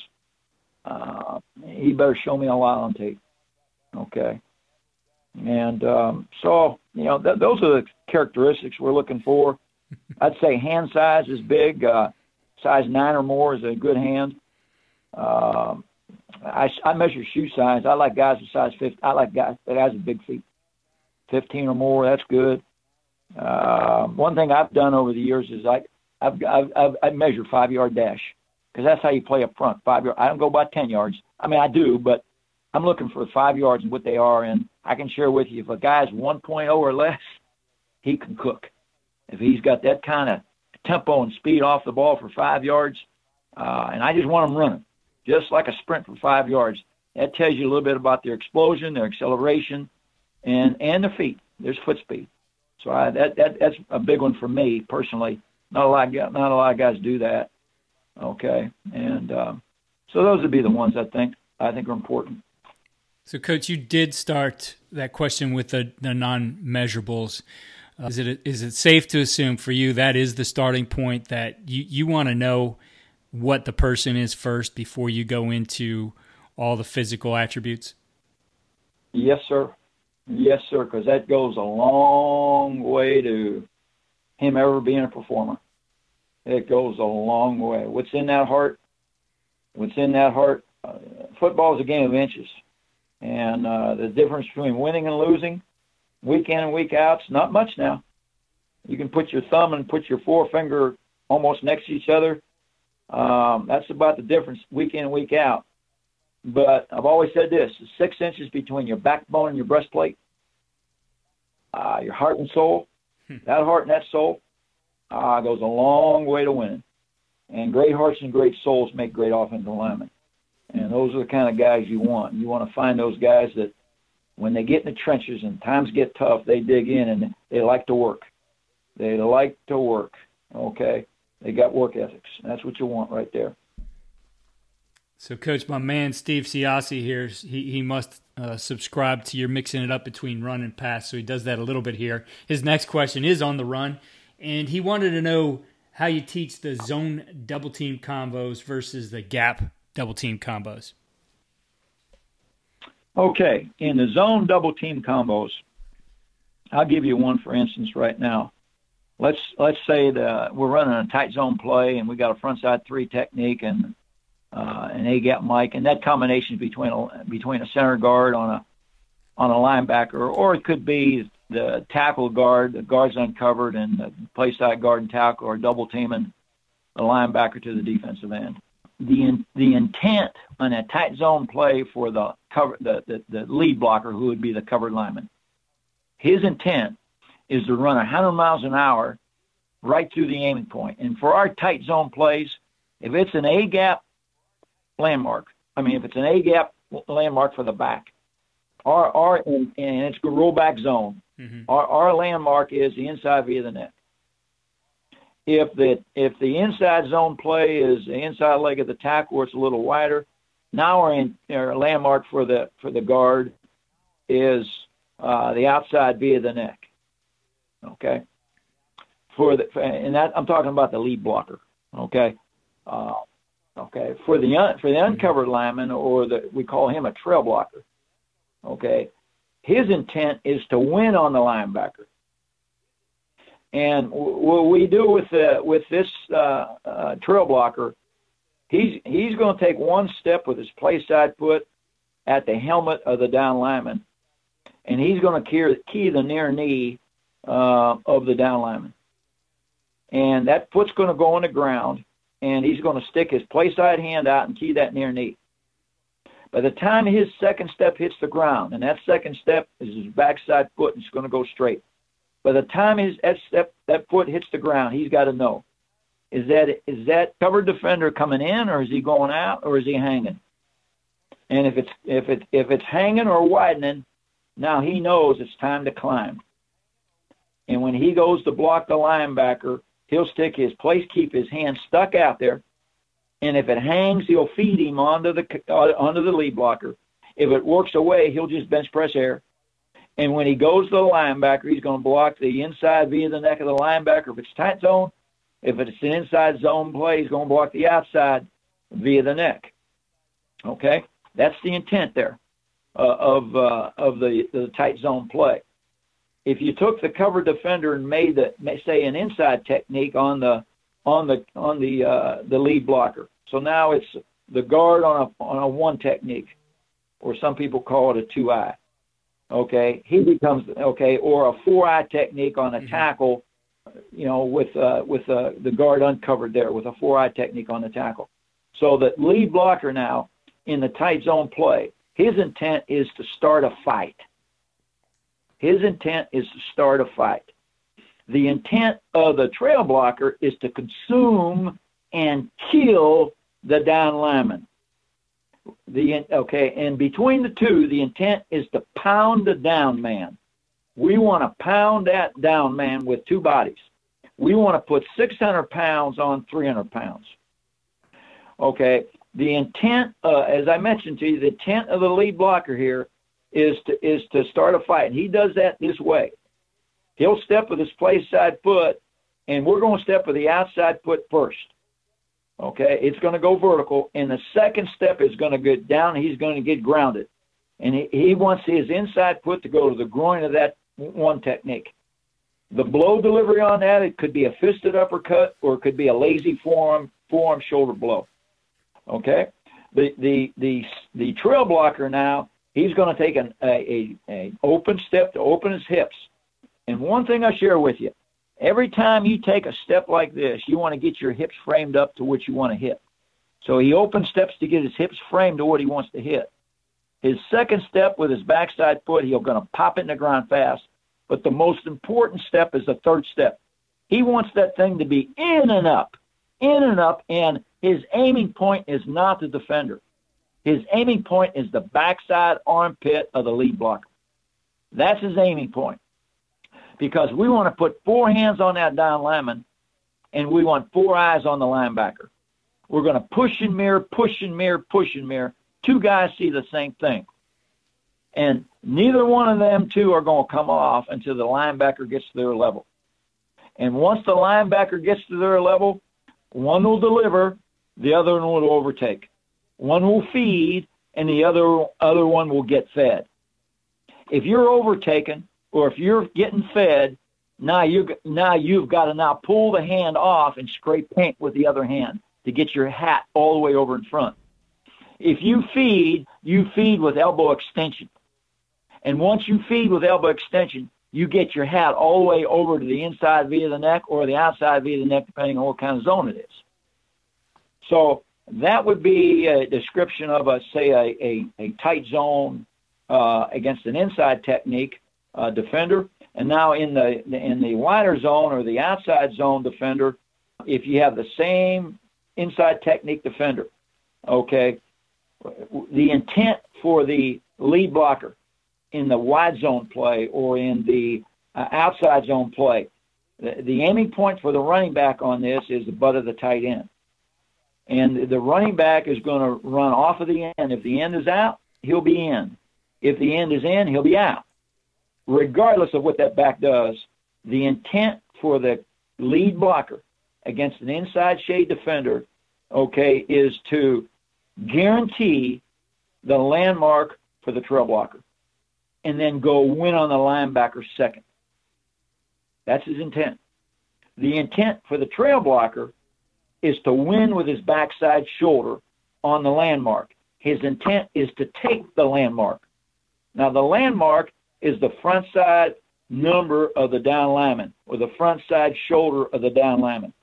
he better show me a lot on tape. Okay. And those are the characteristics we're looking for. I'd say hand size is big. Size 9 or more is a good hand. I measure shoe size. I like guys with size 15. I like guys with big feet. 15 or more, that's good. One thing I've done over the years is I measure 5-yard dash because that's how you play up front. 5 yard. I don't go by 10 yards. I mean, I do, but I'm looking for 5 yards and what they are. And I can share with you if a guy's 1.0 or less, he can cook. If he's got that kind of tempo and speed off the ball for 5 yards, and I just want him running, just like a sprint for 5 yards. That tells you a little bit about their explosion, their acceleration, and their feet. There's foot speed. So that's a big one for me personally. Not a lot of guys do that. Okay, and so those would be the ones I think are important. So, Coach, you did start that question with the non-measurables. Is it safe to assume for you that is the starting point, that you want to know what the person is first before you go into all the physical attributes? Yes, sir. Yes, sir, because that goes a long way to him ever being a performer. It goes a long way. What's in that heart? Football is a game of inches. And the difference between winning and losing, week in and week out, is not much now. You can put your thumb and put your forefinger almost next to each other. That's about the difference week in and week out. But I've always said this, 6 inches between your backbone and your breastplate, your heart and soul, that heart and that soul goes a long way to winning. And great hearts and great souls make great offensive linemen. And those are the kind of guys you want. You want to find those guys that when they get in the trenches and times get tough, they dig in and they like to work. Okay? They got work ethics. That's what you want right there. So, Coach, my man Steve Siassi here, he must subscribe to your mixing it up between run and pass, so he does that a little bit here. His next question is on the run, and he wanted to know how you teach the zone double-team combos versus the gap double-team combos. Okay, in the zone double team combos, I'll give you one for instance right now. Let's say that we're running a tight zone play and we got a front side 3 technique and an A gap Mike, and that combination between a center guard on a linebacker, or it could be the tackle guard, the guard's uncovered, and the play side guard and tackle are double teaming the linebacker to the defensive end. The intent on a tight zone play for the lead blocker, who would be the covered lineman, his intent is to run 100 miles an hour right through the aiming point. And for our tight zone plays, if it's an A gap landmark, if it's an A gap landmark for the back, and it's a rollback zone, our landmark is the inside via the neck. If the inside zone play is the inside leg of the tackle, where it's a little wider, now our landmark for the guard is the outside via the neck. Okay, and that I'm talking about the lead blocker. Okay, for the uncovered lineman, or we call him a trail blocker. Okay, his intent is to win on the linebacker. And what we do with this trail blocker, he's going to take one step with his play side foot at the helmet of the down lineman, and he's going to key the near knee of the down lineman. And that foot's going to go on the ground, and he's going to stick his play side hand out and key that near knee. By the time his second step hits the ground, and that second step is his backside foot, and it's going to go straight. By the time that foot hits the ground, he's got to know, is that covered defender coming in, or is he going out, or is he hanging? And if it's hanging or widening, now he knows it's time to climb. And when he goes to block the linebacker, he'll keep his hand stuck out there. And if it hangs, he'll feed him onto the lead blocker. If it works away, he'll just bench press air. And when he goes to the linebacker, he's going to block the inside via the neck of the linebacker if it's tight zone. If it's an inside zone play, he's going to block the outside via the neck. Okay, that's the intent there of the tight zone play. If you took the cover defender and made say an inside technique on the lead blocker, so now it's the guard on a 1 technique, or some people call it a 2-eye. Okay, he becomes or a 4-eye technique on a tackle, with the guard uncovered there with a 4-eye technique on the tackle. So the lead blocker now in the tight zone play, his intent is to start a fight. His intent is to start a fight. The intent of the trail blocker is to consume and kill the down lineman. And between the two, the intent is to pound the down man. We want to pound that down man with 2 bodies. We want to put 600 pounds on 300 pounds. Okay, the intent, as I mentioned to you, the intent of the lead blocker here is to start a fight. And he does that this way. He'll step with his play side foot, and we're going to step with the outside foot first. Okay, it's going to go vertical, and the second step is going to get down. He's going to get grounded, and he wants his inside foot to go to the groin of that 1 technique. The blow delivery on that, it could be a fisted uppercut, or it could be a lazy forearm shoulder blow. Okay, the trail blocker now, he's going to take an open step to open his hips. And one thing I share with you, every time you take a step like this, you want to get your hips framed up to what you want to hit. So he open steps to get his hips framed to what he wants to hit. His second step with his backside foot, he's going to pop it in the ground fast. But the most important step is the third step. He wants that thing to be in and up, and his aiming point is not the defender. His aiming point is the backside armpit of the lead blocker. That's his aiming point. Because we want to put 4 hands on that down lineman, and we want 4 eyes on the linebacker. We're going to push and mirror, push and mirror, push and mirror. 2 guys see the same thing. And neither one of them 2 are going to come off until the linebacker gets to their level. And once the linebacker gets to their level, one will deliver, the other one will overtake. One will feed, and the other one will get fed. If you're overtaken or if you're getting fed, now you've got to pull the hand off and scrape paint with the other hand to get your hat all the way over in front. If you feed with elbow extension. And once you feed with elbow extension, you get your hat all the way over to the inside V of the neck or the outside V of the neck, depending on what kind of zone it is. So that would be a description of a tight zone against an inside technique defender. And now in the wider zone or the outside zone defender, if you have the same inside technique defender, okay, the intent for the lead blocker in the wide zone play or in the outside zone play, the aiming point for the running back on this is the butt of the tight end. And the running back is going to run off of the end. If the end is out, he'll be in. If the end is in, he'll be out. Regardless of what that back does, the intent for the lead blocker against an inside shade defender, okay, is to guarantee the landmark for the trail blocker and then go win on the linebacker second. That's his intent. The intent for the trail blocker is to win with his backside shoulder on the landmark. His intent is to take the landmark. Now, the landmark is the front side number of the down lineman or the front side shoulder of the down lineman.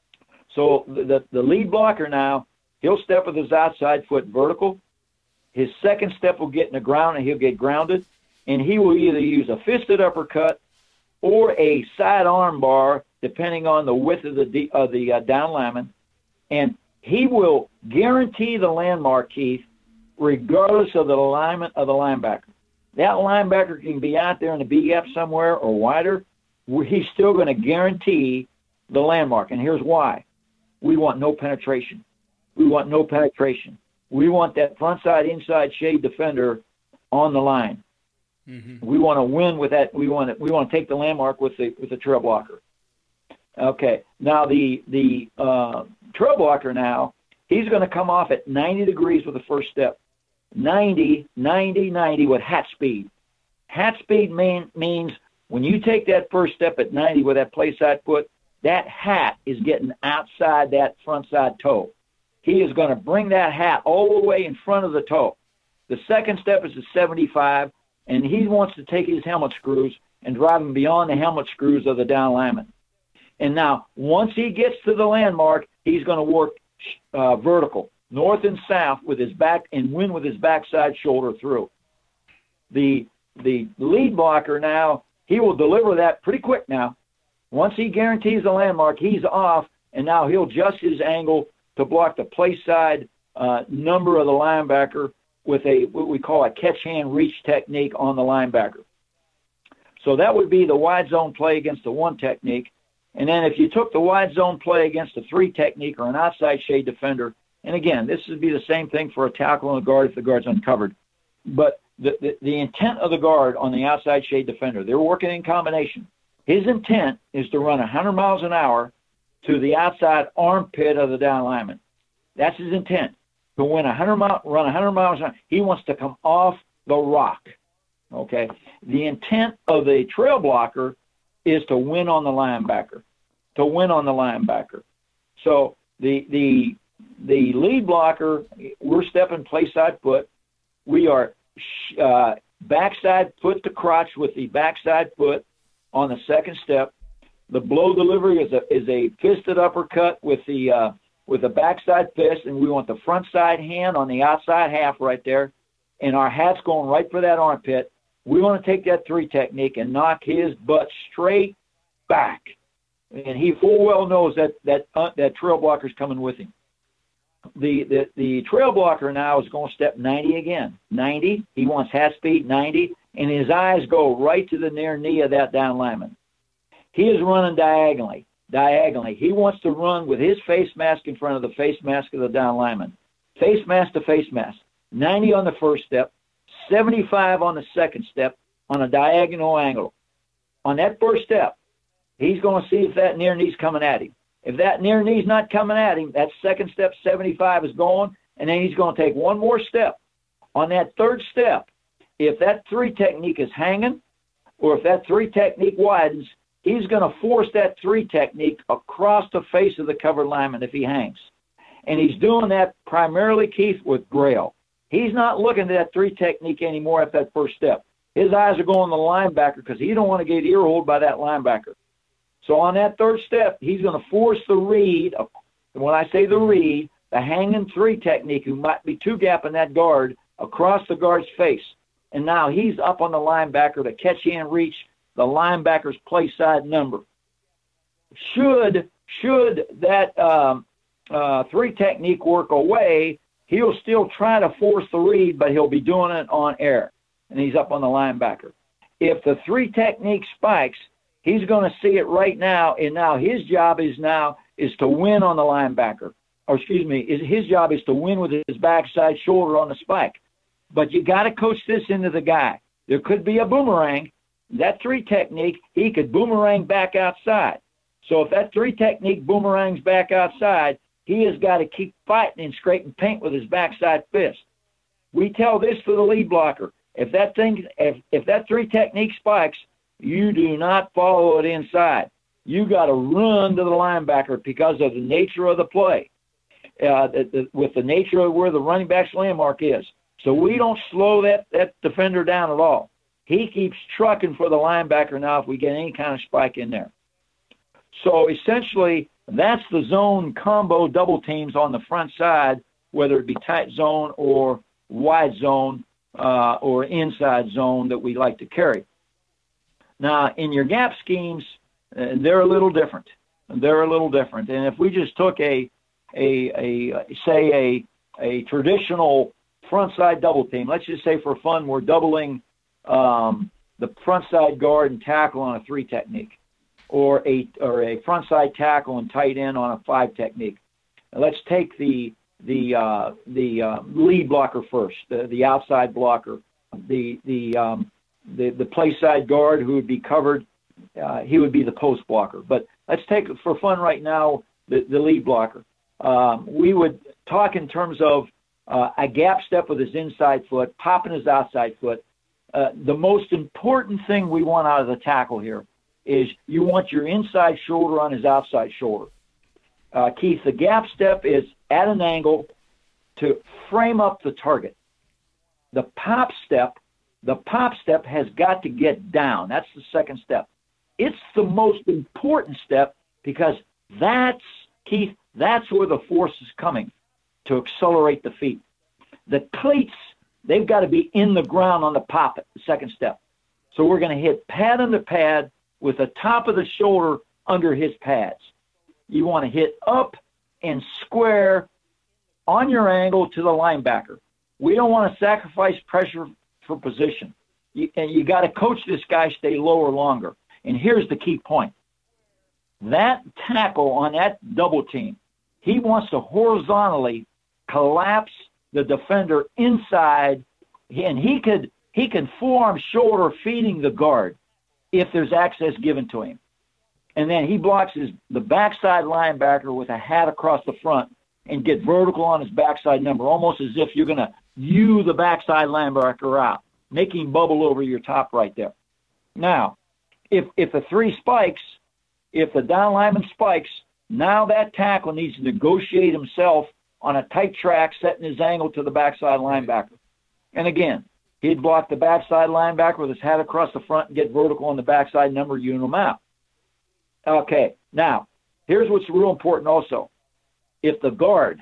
So the lead blocker now, he'll step with his outside foot vertical. His second step will get in the ground and he'll get grounded. And he will either use a fisted uppercut or a side arm bar, depending on the width of the down lineman. And he will guarantee the landmark, Keith, regardless of the alignment of the linebacker. That linebacker can be out there in the B gap somewhere or wider. He's still going to guarantee the landmark. And here's why. We want no penetration. We want no penetration. We want that front side, inside shade defender on the line. Mm-hmm. We want to win with that. We want to take the landmark with the trail blocker. Okay. Now the trail blocker now, he's going to come off at 90 degrees with the first step. 90 with hat speed. Hat speed means when you take that first step at 90 with that play side foot, that hat is getting outside that front side toe. He is going to bring that hat all the way in front of the toe. The second step is a 75, and he wants to take his helmet screws and drive them beyond the helmet screws of the down lineman. And now, once he gets to the landmark, he's going to work vertical, north and south with his back and win with his backside shoulder through. The lead blocker now, he will deliver that pretty quick now. Once he guarantees the landmark, he's off, and now he'll adjust his angle to block the play side number of the linebacker with what we call a catch hand reach technique on the linebacker. So that would be the wide zone play against the one technique. And then if you took the wide zone play against a three technique or an outside shade defender, and again, this would be the same thing for a tackle and a guard if the guard's uncovered. But the intent of the guard on the outside shade defender, they're working in combination. His intent is to run 100 miles an hour to the outside armpit of the down lineman. That's his intent. To run 100 miles an hour. He wants to come off the rock. Okay? The intent of the trail blocker is to win on the linebacker. So the lead blocker, we're stepping play side foot. We are backside foot to crotch with the backside foot on the second step. The blow delivery is a fisted uppercut with the backside fist, and we want the front side hand on the outside half right there, and our hat's going right for that armpit. We want to take that three technique and knock his butt straight back, and he full well knows that trail blocker's coming with him. The trail blocker now is going to step 90 again. 90. He wants hat speed 90, and his eyes go right to the near knee of that down lineman. He is running diagonally. He wants to run with his face mask in front of the face mask of the down lineman. Face mask to face mask. 90 on the first step, 75 on the second step on a diagonal angle. On that first step, he's going to see if that near knee's coming at him. If that near knee's not coming at him, that second step, 75, is going, and then he's going to take one more step On that third step, if that 3 technique is hanging or if that 3 technique widens, he's going to force that 3 technique across the face of the covered lineman if he hangs. And he's doing that primarily, Keith, with Grail. He's not looking at that 3 technique anymore at that first step. His eyes are going to the linebacker because he don't want to get ear-holed by that linebacker. So on that third step, he's going to force the read. When I say the read, the hanging 3 technique, who might be 2-gapping that guard, across the guard's face. And now he's up on the linebacker to catch and reach the linebacker's play side number. Should that 3 technique work away, he'll still try to force the read, but he'll be doing it on air, and he's up on the linebacker. If the 3 technique spikes, he's going to see it right now, and now his job is to win on the linebacker. Or excuse me, his job is to win with his backside shoulder on the spike. But you got to coach this into the guy. There could be a boomerang. That 3 technique, he could boomerang back outside. So if that 3 technique boomerangs back outside, he has got to keep fighting and scraping paint with his backside fist. We tell this to the lead blocker. If that 3 technique spikes, you do not follow it inside. You got to run to the linebacker because of the nature of the play, with the nature of where the running back's landmark is. So we don't slow that defender down at all. He keeps trucking for the linebacker now if we get any kind of spike in there. So essentially, that's the zone combo double teams on the front side, whether it be tight zone or wide zone or inside zone that we like to carry. Now, in your gap schemes, they're a little different. And if we just took a traditional front side double team, let's just say for fun we're doubling the front side guard and tackle on a 3 technique, or a front side tackle and tight end on a 5 technique. Now let's take the lead blocker first, the outside blocker, the play side guard who would be covered. He would be the post blocker. But let's take, for fun right now, the lead blocker. We would talk in terms of a gap step with his inside foot, popping his outside foot. The most important thing we want out of the tackle here is you want your inside shoulder on his outside shoulder. Keith, the gap step is at an angle to frame up the target. The pop step has got to get down. That's the second step. It's the most important step because that's where the force is coming to accelerate the feet. The cleats, they've got to be in the ground on the pop at the second step. So we're going to hit pad under pad with the top of the shoulder under his pads. You want to hit up and square on your angle to the linebacker. We don't want to sacrifice pressure for position. And you got to coach this guy stay lower longer. And here's the key point. That tackle on that double team, he wants to horizontally collapse the defender inside, and he can forearm shoulder feeding the guard if there's access given to him. And then he blocks the backside linebacker with a hat across the front and get vertical on his backside number, almost as if you're going to U the backside linebacker out, make him bubble over your top right there. Now, if the 3 spikes, if the down lineman spikes, now that tackle needs to negotiate himself on a tight track, setting his angle to the backside linebacker. And again, he'd block the backside linebacker with his hat across the front and get vertical on the backside number, unit him out. Okay, now, here's what's real important also. If the guard,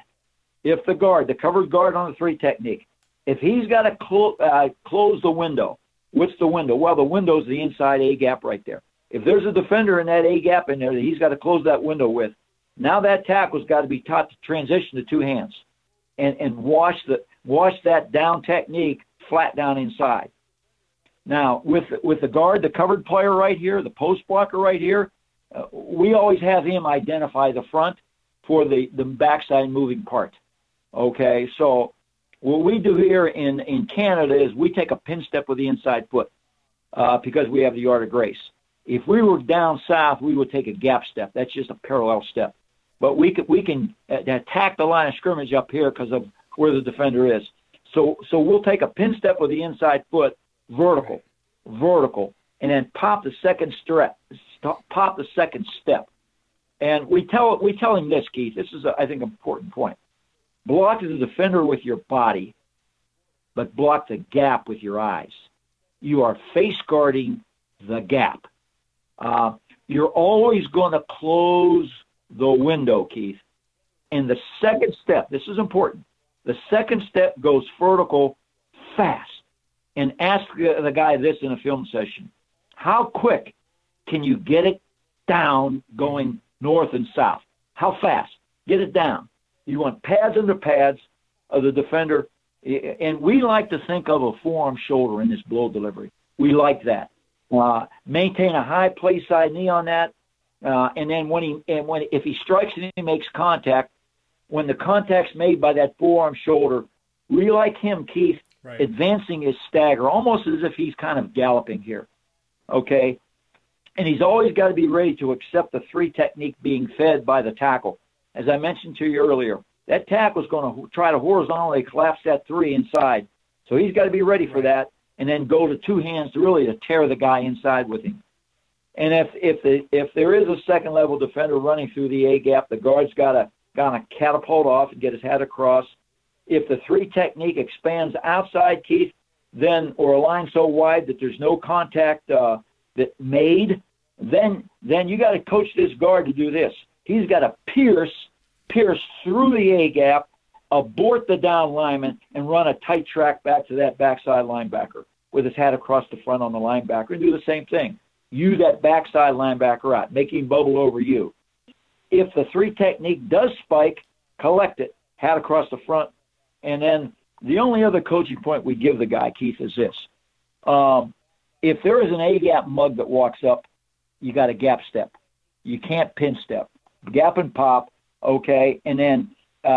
the covered guard on the 3 technique, if he's got to close the window, what's the window? Well, the window's the inside A gap right there. If there's a defender in that A gap in there that he's got to close that window with, now that tackle's got to be taught to transition to 2 hands and wash that down technique flat down inside. Now, with the guard, the covered player right here, the post blocker right here, we always have him identify the front for the backside moving part. Okay, so what we do here in Canada is we take a pin step with the inside foot because we have the yard of grace. If we were down south, we would take a gap step. That's just a parallel step. But we can attack the line of scrimmage up here because of where the defender is. So we'll take a pin step with the inside foot, vertical, and then pop the second step. And we tell him this, Keith. This is, I think, an important point. Block the defender with your body, but block the gap with your eyes. You are face guarding the gap. You're always going to close the window, Keith. And the second step, this is important, the second step goes vertical fast. And ask the guy this in a film session. How quick can you get it down going north and south? How fast? Get it down. You want pads under pads of the defender. And we like to think of a forearm shoulder in this blow delivery. We like that. Maintain a high play side knee on that. And then if he strikes and he makes contact, when the contact's made by that forearm shoulder, we like him, Keith, right, advancing his stagger, almost as if he's kind of galloping here. Okay? And he's always got to be ready to accept the three technique being fed by the tackle. As I mentioned to you earlier, that tackle is going to try to horizontally collapse that three inside. So he's got to be ready for that and then go to two hands to really to tear the guy inside with him. And if there is a second level defender running through the A gap, the guard's got to catapult off and get his head across. If the three technique expands outside, Keith, then or a line so wide that there's no contact that made, then you got to coach this guard to do this. He's got to pierce through the A gap, abort the down lineman, and run a tight track back to that backside linebacker with his head across the front on the linebacker, and do the same thing. You that backside linebacker out, make him bubble over you. If the three technique does spike, collect it, hat across the front. And then the only other coaching point we give the guy, Keith, is this. If there is an A-gap mug that walks up, you got a gap step. You can't pin step. Gap and pop, okay? And then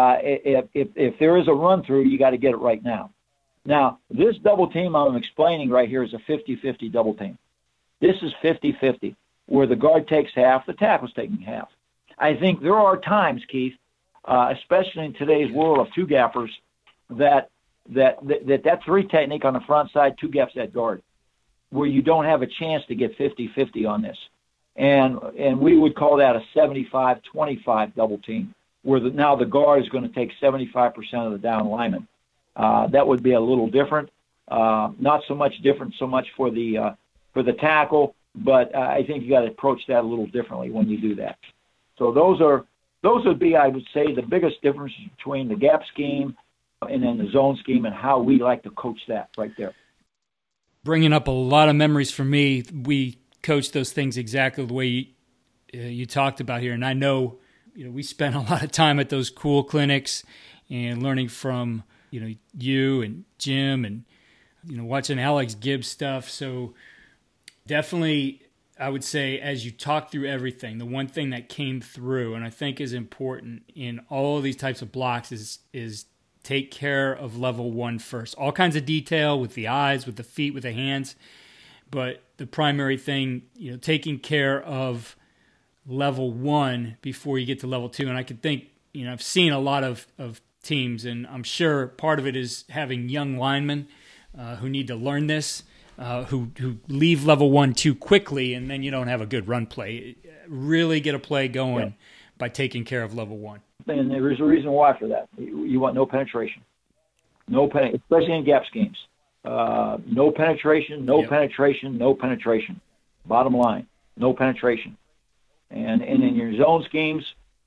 if there is a run-through, you got to get it right now. Now, this double team I'm explaining right here is a 50-50 double team. This is 50-50, where the guard takes half, the tackle's taking half. I think there are times, Keith, especially in today's world of two-gappers, that three technique on the front side, two gaps at guard, where you don't have a chance to get 50-50 on this. And we would call that a 75-25 double team, where now the guard is going to take 75% of the down lineman. That would be a little different. Not so much different so much for the tackle, but I think you got to approach that a little differently when you do that. So those would be, I would say, the biggest difference between the gap scheme and then the zone scheme and how we like to coach that right there. Bringing up a lot of memories for me. We coach those things exactly the way you talked about here. And I know, we spent a lot of time at those cool clinics and learning from, you and Jim and, watching Alex Gibbs stuff. So definitely, I would say, as you talk through everything, the one thing that came through and I think is important in all of these types of blocks is take care of level one first. All kinds of detail with the eyes, with the feet, with the hands. But the primary thing, taking care of level one before you get to level two. And I could think, I've seen a lot of teams, and I'm sure part of it is having young linemen who need to learn this, who leave level one too quickly, and then you don't have a good run play. Really get a play going by taking care of level one. And there is a reason why for that. You want no penetration. Especially in gap schemes. No penetration, no penetration. Bottom line, no penetration. And in your zone schemes,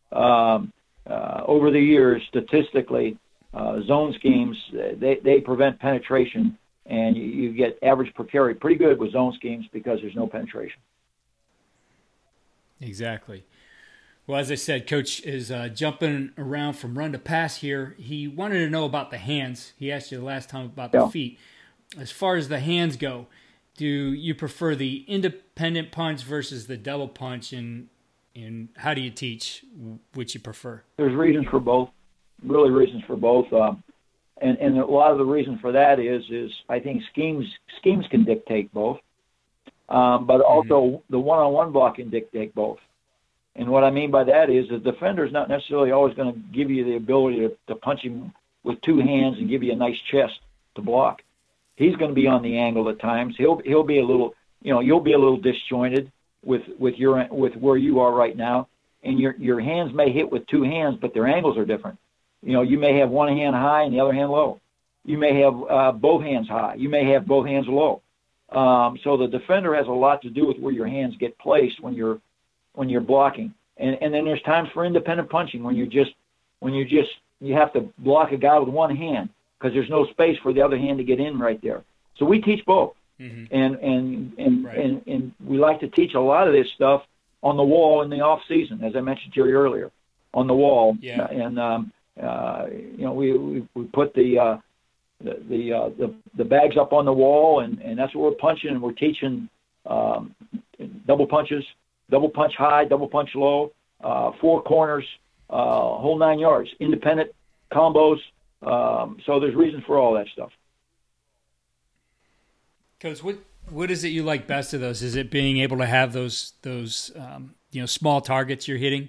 over the years, statistically, zone schemes, they prevent penetration, and you get average per carry pretty good with zone schemes because there's no penetration. Exactly. Well, as I said, Coach is jumping around from run to pass here. He wanted to know about the hands. He asked you the last time about the feet. As far as the hands go, do you prefer the independent punch versus the double punch, and how do you teach which you prefer? There's reasons for both, really reasons for both. And a lot of the reason for that is I think schemes can dictate both, but also the one-on-one block can dictate both. And what I mean by that is the defender's not necessarily always going to give you the ability to punch him with two hands and give you a nice chest to block. He's going to be on the angle at times. He'll be a little, you'll be a little disjointed with where you are right now, and your hands may hit with two hands, but their angles are different. You may have one hand high and the other hand low. You may have both hands high. You may have both hands low. So the defender has a lot to do with where your hands get placed when you're blocking. And then there's times for independent punching when you have to block a guy with one hand because there's no space for the other hand to get in right there. So we teach both. Mm-hmm. And we like to teach a lot of this stuff on the wall in the off season, as I mentioned to you earlier, on the wall. Yeah. And we put the bags up on the wall, and that's what we're punching. And we're teaching double punches, double punch high, double punch low, four corners, whole 9 yards, independent combos. So there's reasons for all that stuff. Coach, what is it you like best of those? Is it being able to have those small targets you're hitting?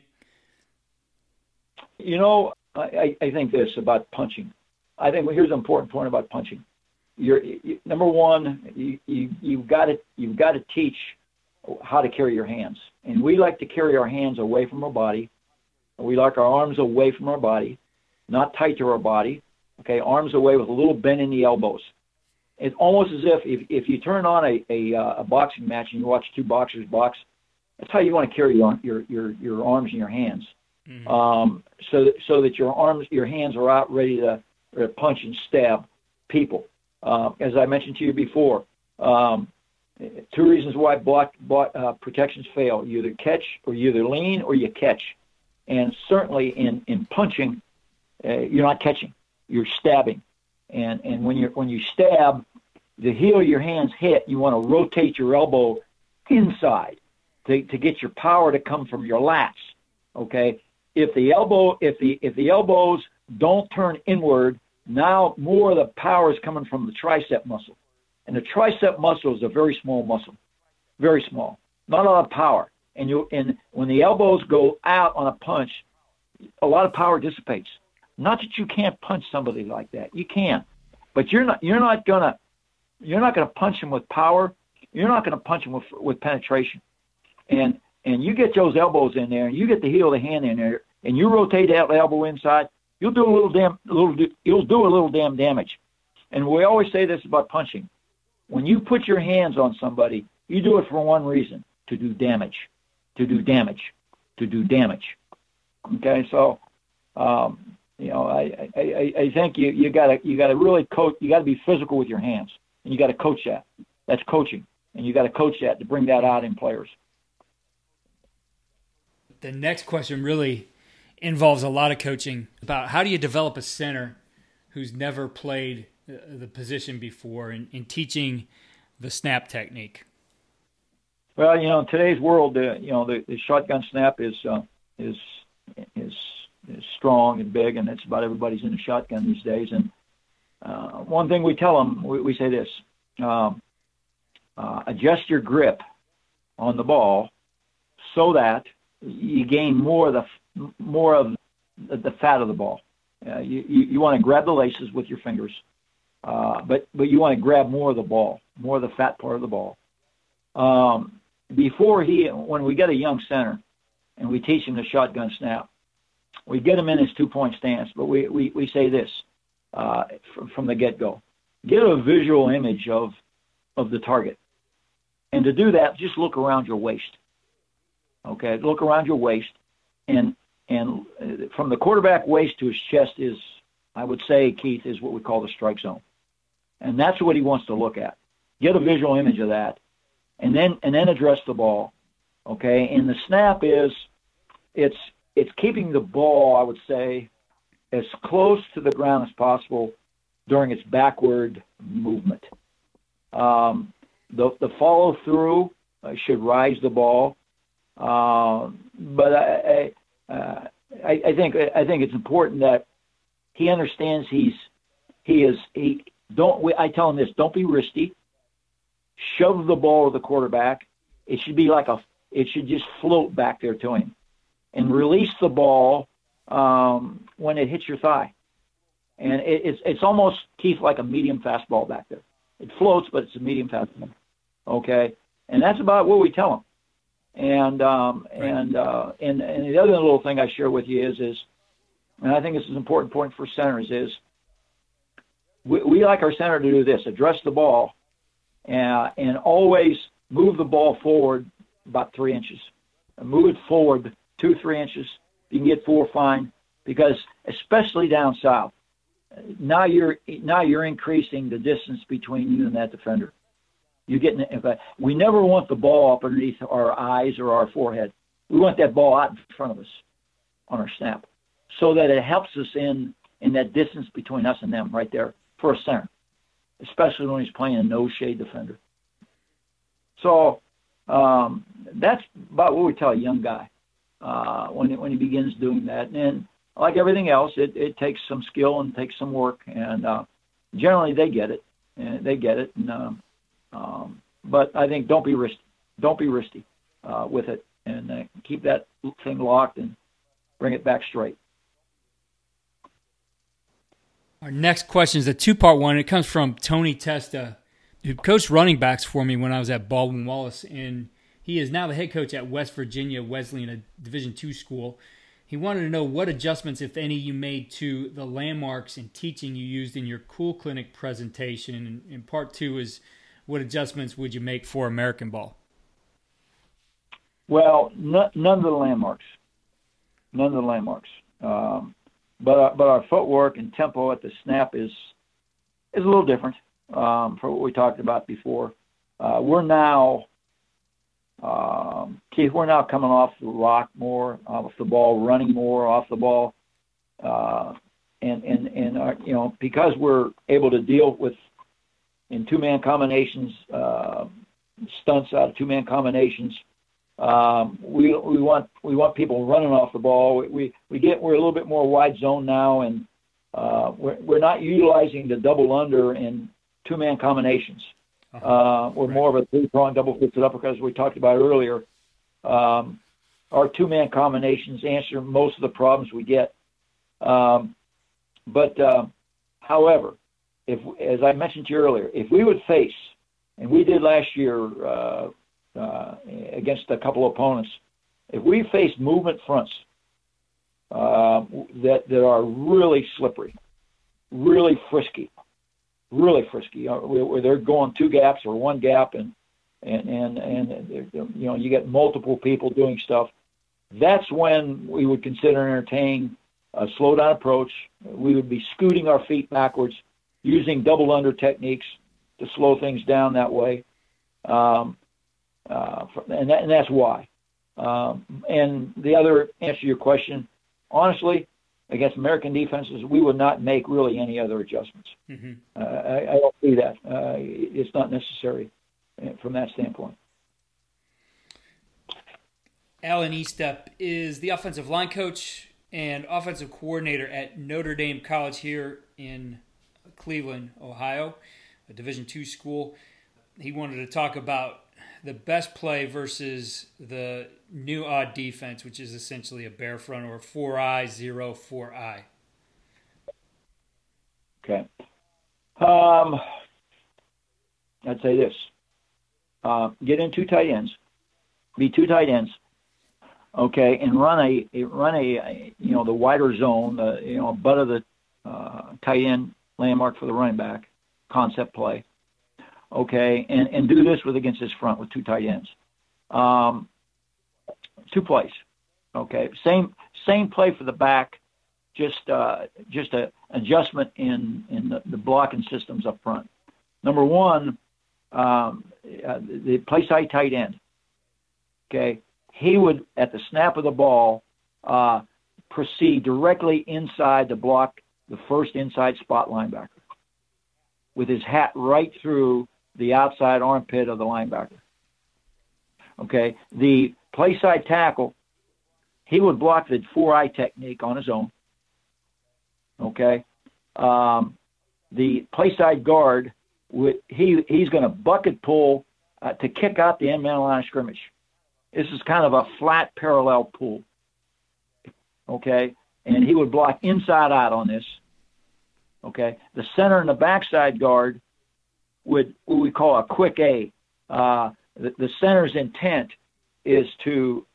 I think this about punching. I think here's an important point about punching. Number one, you've got to teach how to carry your hands, and we like to carry our hands away from our body. We like our arms away from our body, not tight to our body. Okay, arms away with a little bend in the elbows. It's almost as if you turn on a boxing match and you watch two boxers box. That's how you want to carry your arms and your hands, mm-hmm. So that your hands are out ready to punch and stab people. As I mentioned to you before, two reasons why block protections fail: you either catch, or you either lean, or you catch. And certainly in punching, you're not catching, you're stabbing. And when you stab, the heel of your hands hit, you want to rotate your elbow inside to get your power to come from your lats. Okay? If the elbows don't turn inward, now more of the power is coming from the tricep muscle. And the tricep muscle is a very small muscle. Very small. Not a lot of power. And when the elbows go out on a punch, a lot of power dissipates. Not that you can't punch somebody like that. You can. But you're not gonna punch him with power. You're not gonna punch him with penetration. And you get those elbows in there, and you get the heel of the hand in there, and you rotate that elbow inside, you'll do a little damn damage. And we always say this about punching. When you put your hands on somebody, you do it for one reason: to do damage. To do damage. Okay, so I think you gotta really coach. You gotta be physical with your hands, and you gotta coach that. That's coaching, and you gotta coach that to bring that out in players. The next question really involves a lot of coaching about how do you develop a center who's never played the position before in teaching the snap technique. Well, in today's world, the shotgun snap is strong and big, and it's about everybody's in a shotgun these days. And one thing we tell them, we say this: adjust your grip on the ball so that you gain more of the fat of the ball. You want to grab the laces with your fingers, but you want to grab more of the ball, more of the fat part of the ball. When we get a young center and we teach him the shotgun snap, we get him in his 2-point stance, but we say this from the get-go: get a visual image of the target, and to do that, just look around your waist. Okay, look around your waist, and from the quarterback waist to his chest is, I would say, Keith, is what we call the strike zone, and that's what he wants to look at. Get a visual image of that, and then address the ball. Okay, and the snap is it's keeping the ball, I would say, as close to the ground as possible during its backward movement. The follow through should rise the ball, but I think it's important that he understands I tell him this: don't be risky. Shove the ball to the quarterback. It should be it should just float back there to him, and release the ball when it hits your thigh. And it's almost, Keith, like a medium fastball back there. It floats, but it's a medium fastball. Okay, and that's about what we tell them. And and the other little thing I share with you is, and I think this is an important point for centers, is we like our center to do this: address the ball, and always move the ball forward about 3 inches. Move it forward 2-3 inches. You can get 4, fine, because especially down south, now you're increasing the distance between you and that defender. You're getting, we never want the ball up underneath our eyes or our forehead. We want that ball out in front of us on our snap, so that it helps us in that distance between us and them right there for a center, especially when he's playing a no shade defender. So that's about what we tell a young guy when he begins doing that. And like everything else, it takes some skill and takes some work, and generally they get it. But I think don't be risky. Don't be risky with it, and keep that thing locked and bring it back straight. Our next question is a two-part one. It comes from Tony Testa, who coached running backs for me when I was at Baldwin Wallace, and he is now the head coach at West Virginia Wesleyan, a Division II school. He wanted to know what adjustments, if any, you made to the landmarks and teaching you used in your Cool Clinic presentation. And part two is, what adjustments would you make for American ball? Well, none of the landmarks. But our footwork and tempo at the snap is a little different for what we talked about before. We're now, Keith, coming off the rock more, off the ball, running more off the ball, and because we're able to deal with in two-man combinations, stunts out of two-man combinations. We want people running off the ball. We're a little bit more wide zone now, and we're not utilizing the double under in two-man combinations. We're more of a three-prong double fisted uppercut, as we talked about earlier. Our two-man combinations answer most of the problems we get. However, as I mentioned to you earlier, if we would face, and we did last year against a couple of opponents, if we face movement fronts that are really slippery, really frisky, where they're going two gaps or one gap, and you get multiple people doing stuff, that's when we would consider entertaining a slow down approach. We would be scooting our feet backwards, using double under techniques to slow things down that way. And that's why. And the other answer to your question, honestly, against American defenses, we would not make really any other adjustments. Mm-hmm. I don't see that. It's not necessary from that standpoint. Alan Estep is the offensive line coach and offensive coordinator at Notre Dame College here in Cleveland, Ohio, a Division II school. He wanted to talk about the best play versus the new odd defense, which is essentially a bear front or a 4-eye, 0-4-eye. Okay. I'd say this. Get in two tight ends. Be two tight ends. Okay, and run a the wider zone, butt of the tight end landmark for the running back concept play. Okay, and do this against this front with two tight ends. Two plays. Okay, same play for the back, just a adjustment in the blocking systems up front. Number one, the play side tight end. Okay, he would, at the snap of the ball, proceed directly inside to block the first inside spot linebacker with his hat right through the outside armpit of the linebacker. Okay, the play side tackle, he would block the 4-eye technique on his own. Okay, the play side guard, he's going to bucket pull to kick out the end man line of scrimmage. This is kind of a flat parallel pull. Okay, and he would block inside out on this. Okay, the center and the backside guard would what we call a quick A. The center's intent is to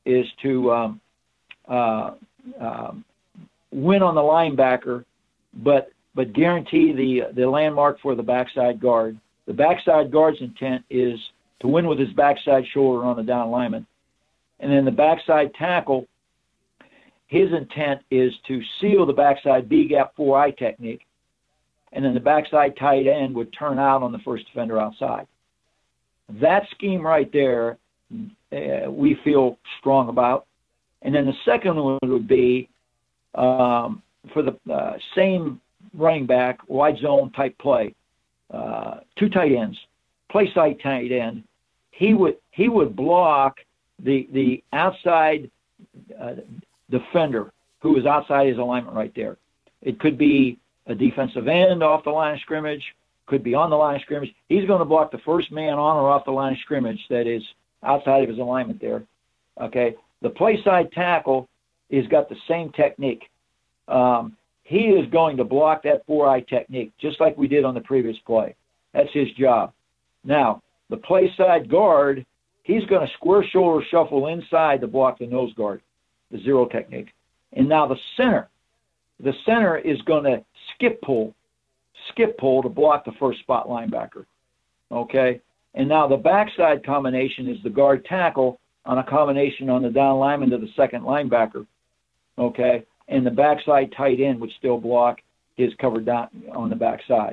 win on the linebacker, but guarantee the landmark for the backside guard. The backside guard's intent is to win with his backside shoulder on the down lineman. And then the backside tackle, his intent is to seal the backside B-gap 4-eye technique. And then the backside tight end would turn out on the first defender outside. That scheme right there, we feel strong about. And then the second one would be for the same running back, wide zone type play, 2 tight ends, play side tight end. He would block the outside defender who is outside his alignment right there. It could be a defensive end off the line of scrimmage, could be on the line of scrimmage. He's going to block the first man on or off the line of scrimmage that is outside of his alignment there. Okay, the play side tackle has got the same technique. He is going to block that 4-eye technique just like we did on the previous play. That's his job. Now, the play side guard, he's going to square shoulder shuffle inside to block the nose guard, the 0 technique. And now the center is going to skip pull to block the first spot linebacker. Okay? And now the backside combination is the guard tackle on a combination on the down lineman to the second linebacker. Okay? And the backside tight end would still block his cover down on the backside.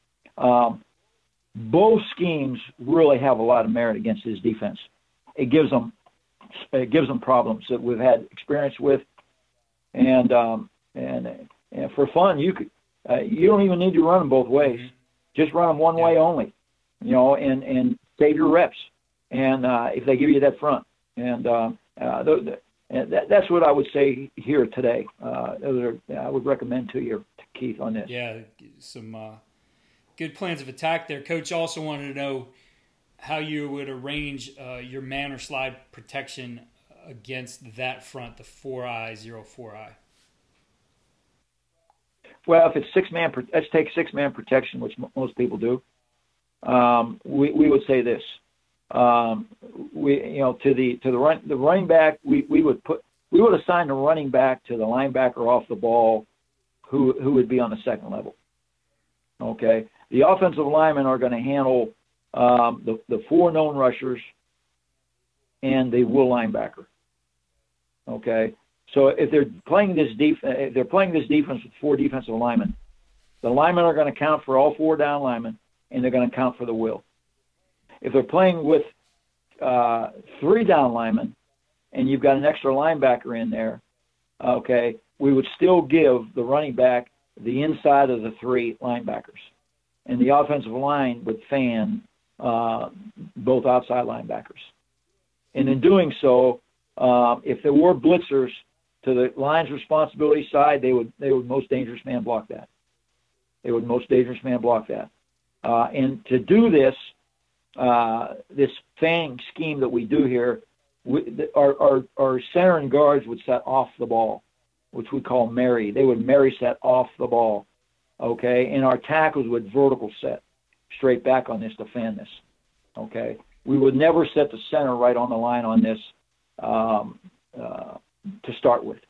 Both schemes really have a lot of merit against his defense. It gives them problems that we've had experience with, and for fun, you don't even need to run them both ways. Just run them one way only, and save your reps. And if they give you that front, and that's what I would say here today. I would recommend to you, Keith, on this. Yeah, some good plans of attack there. Coach also wanted to know how you would arrange your man or slide protection against that front, the 4-eye, 0-4-eye. Well, if it's let's take 6-man protection, which most people do. We would say this. To the running back, we would assign the running back to the linebacker off the ball, who would be on the second level. Okay, the offensive linemen are going to handle the 4 known rushers and the will linebacker. Okay, so if they're playing this defense with 4 defensive linemen, the linemen are going to count for all 4 down linemen, and they're going to count for the will. If they're playing with 3 down linemen, and you've got an extra linebacker in there, okay, we would still give the running back the inside of the 3 linebackers, and the offensive line would fan both outside linebackers. And in doing so, if there were blitzers to the line's responsibility side, they would most dangerous man block that. And to do this, this fanning scheme that we do here, our center and guards would set off the ball, which we call Mary. They would Mary set off the ball, okay? And our tackles would vertical set straight back on this to fan this, okay? We would never set the center right on the line on this to start with,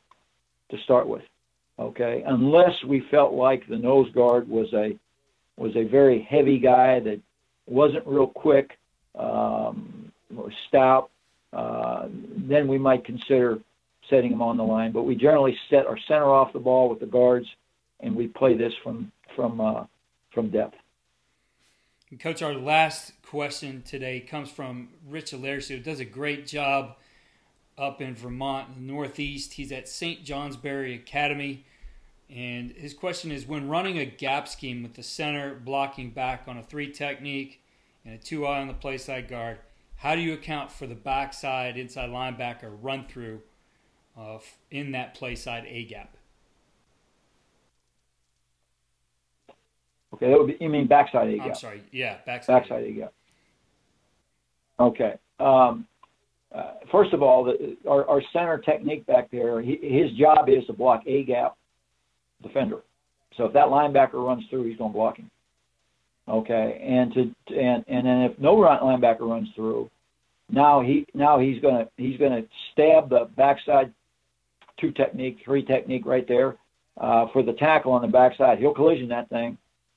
okay? Unless we felt like the nose guard was a very heavy guy that wasn't real quick, or stout, then we might consider setting him on the line. But we generally set our center off the ball with the guards, and we play this from depth. And Coach, our last question today comes from Rich Alaris, who does a great job up in Vermont, in the Northeast. He's at St. Johnsbury Academy. And his question is, when running a gap scheme with the center blocking back on a 3 technique and a 2-eye on the play side guard, how do you account for the backside inside linebacker run through in that play side A gap? Okay, that would be, you mean backside A gap? I'm sorry, yeah, backside A gap. Okay. First of all, our center technique back there, his job is to block A gap defender. So if that linebacker runs through, he's going to block him. Okay, and then if no linebacker runs through, now he's going to stab the backside 2 technique, 3 technique right there for the tackle on the backside. He'll collision that thing,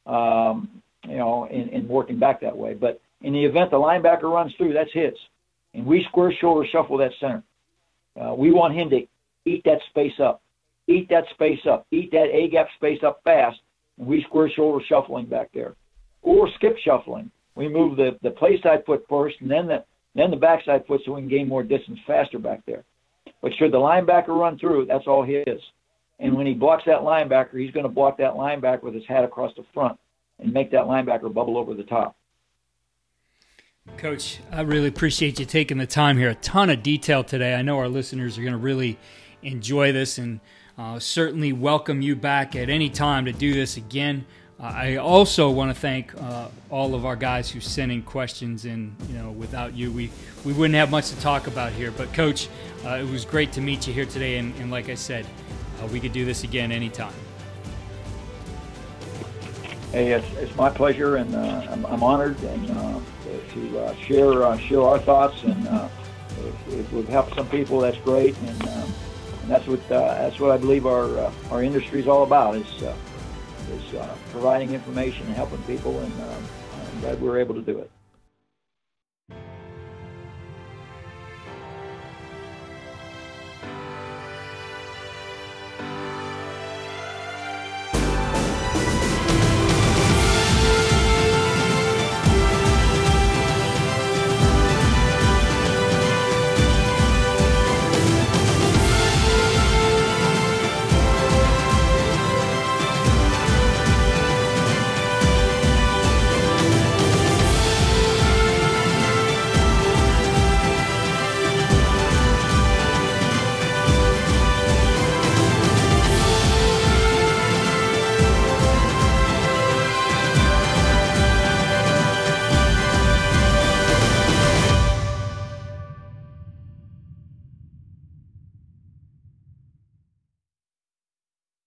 in working back that way. But in the event the linebacker runs through, that's his, and we square shoulder shuffle that center. We want him to eat that space up, eat that A-gap space up fast, and we square shoulder shuffling back there. Or skip shuffling. We move the play side foot first, and then the backside foot, so we can gain more distance faster back there. But should the linebacker run through, that's all his. And when he blocks that linebacker, he's going to block that linebacker with his hat across the front and make that linebacker bubble over the top. Coach, I really appreciate you taking the time here. A ton of detail today. I know our listeners are going to really enjoy this, and certainly welcome you back at any time to do this again. I also want to thank all of our guys who sent in questions, and without you, we wouldn't have much to talk about here. But Coach, it was great to meet you here today, and like I said, we could do this again anytime. Hey, it's my pleasure, and I'm honored and to share our thoughts, and if we've helped some people, that's great, and that's what I believe our industry is all about. Is providing information and helping people, and I'm glad we were able to do it.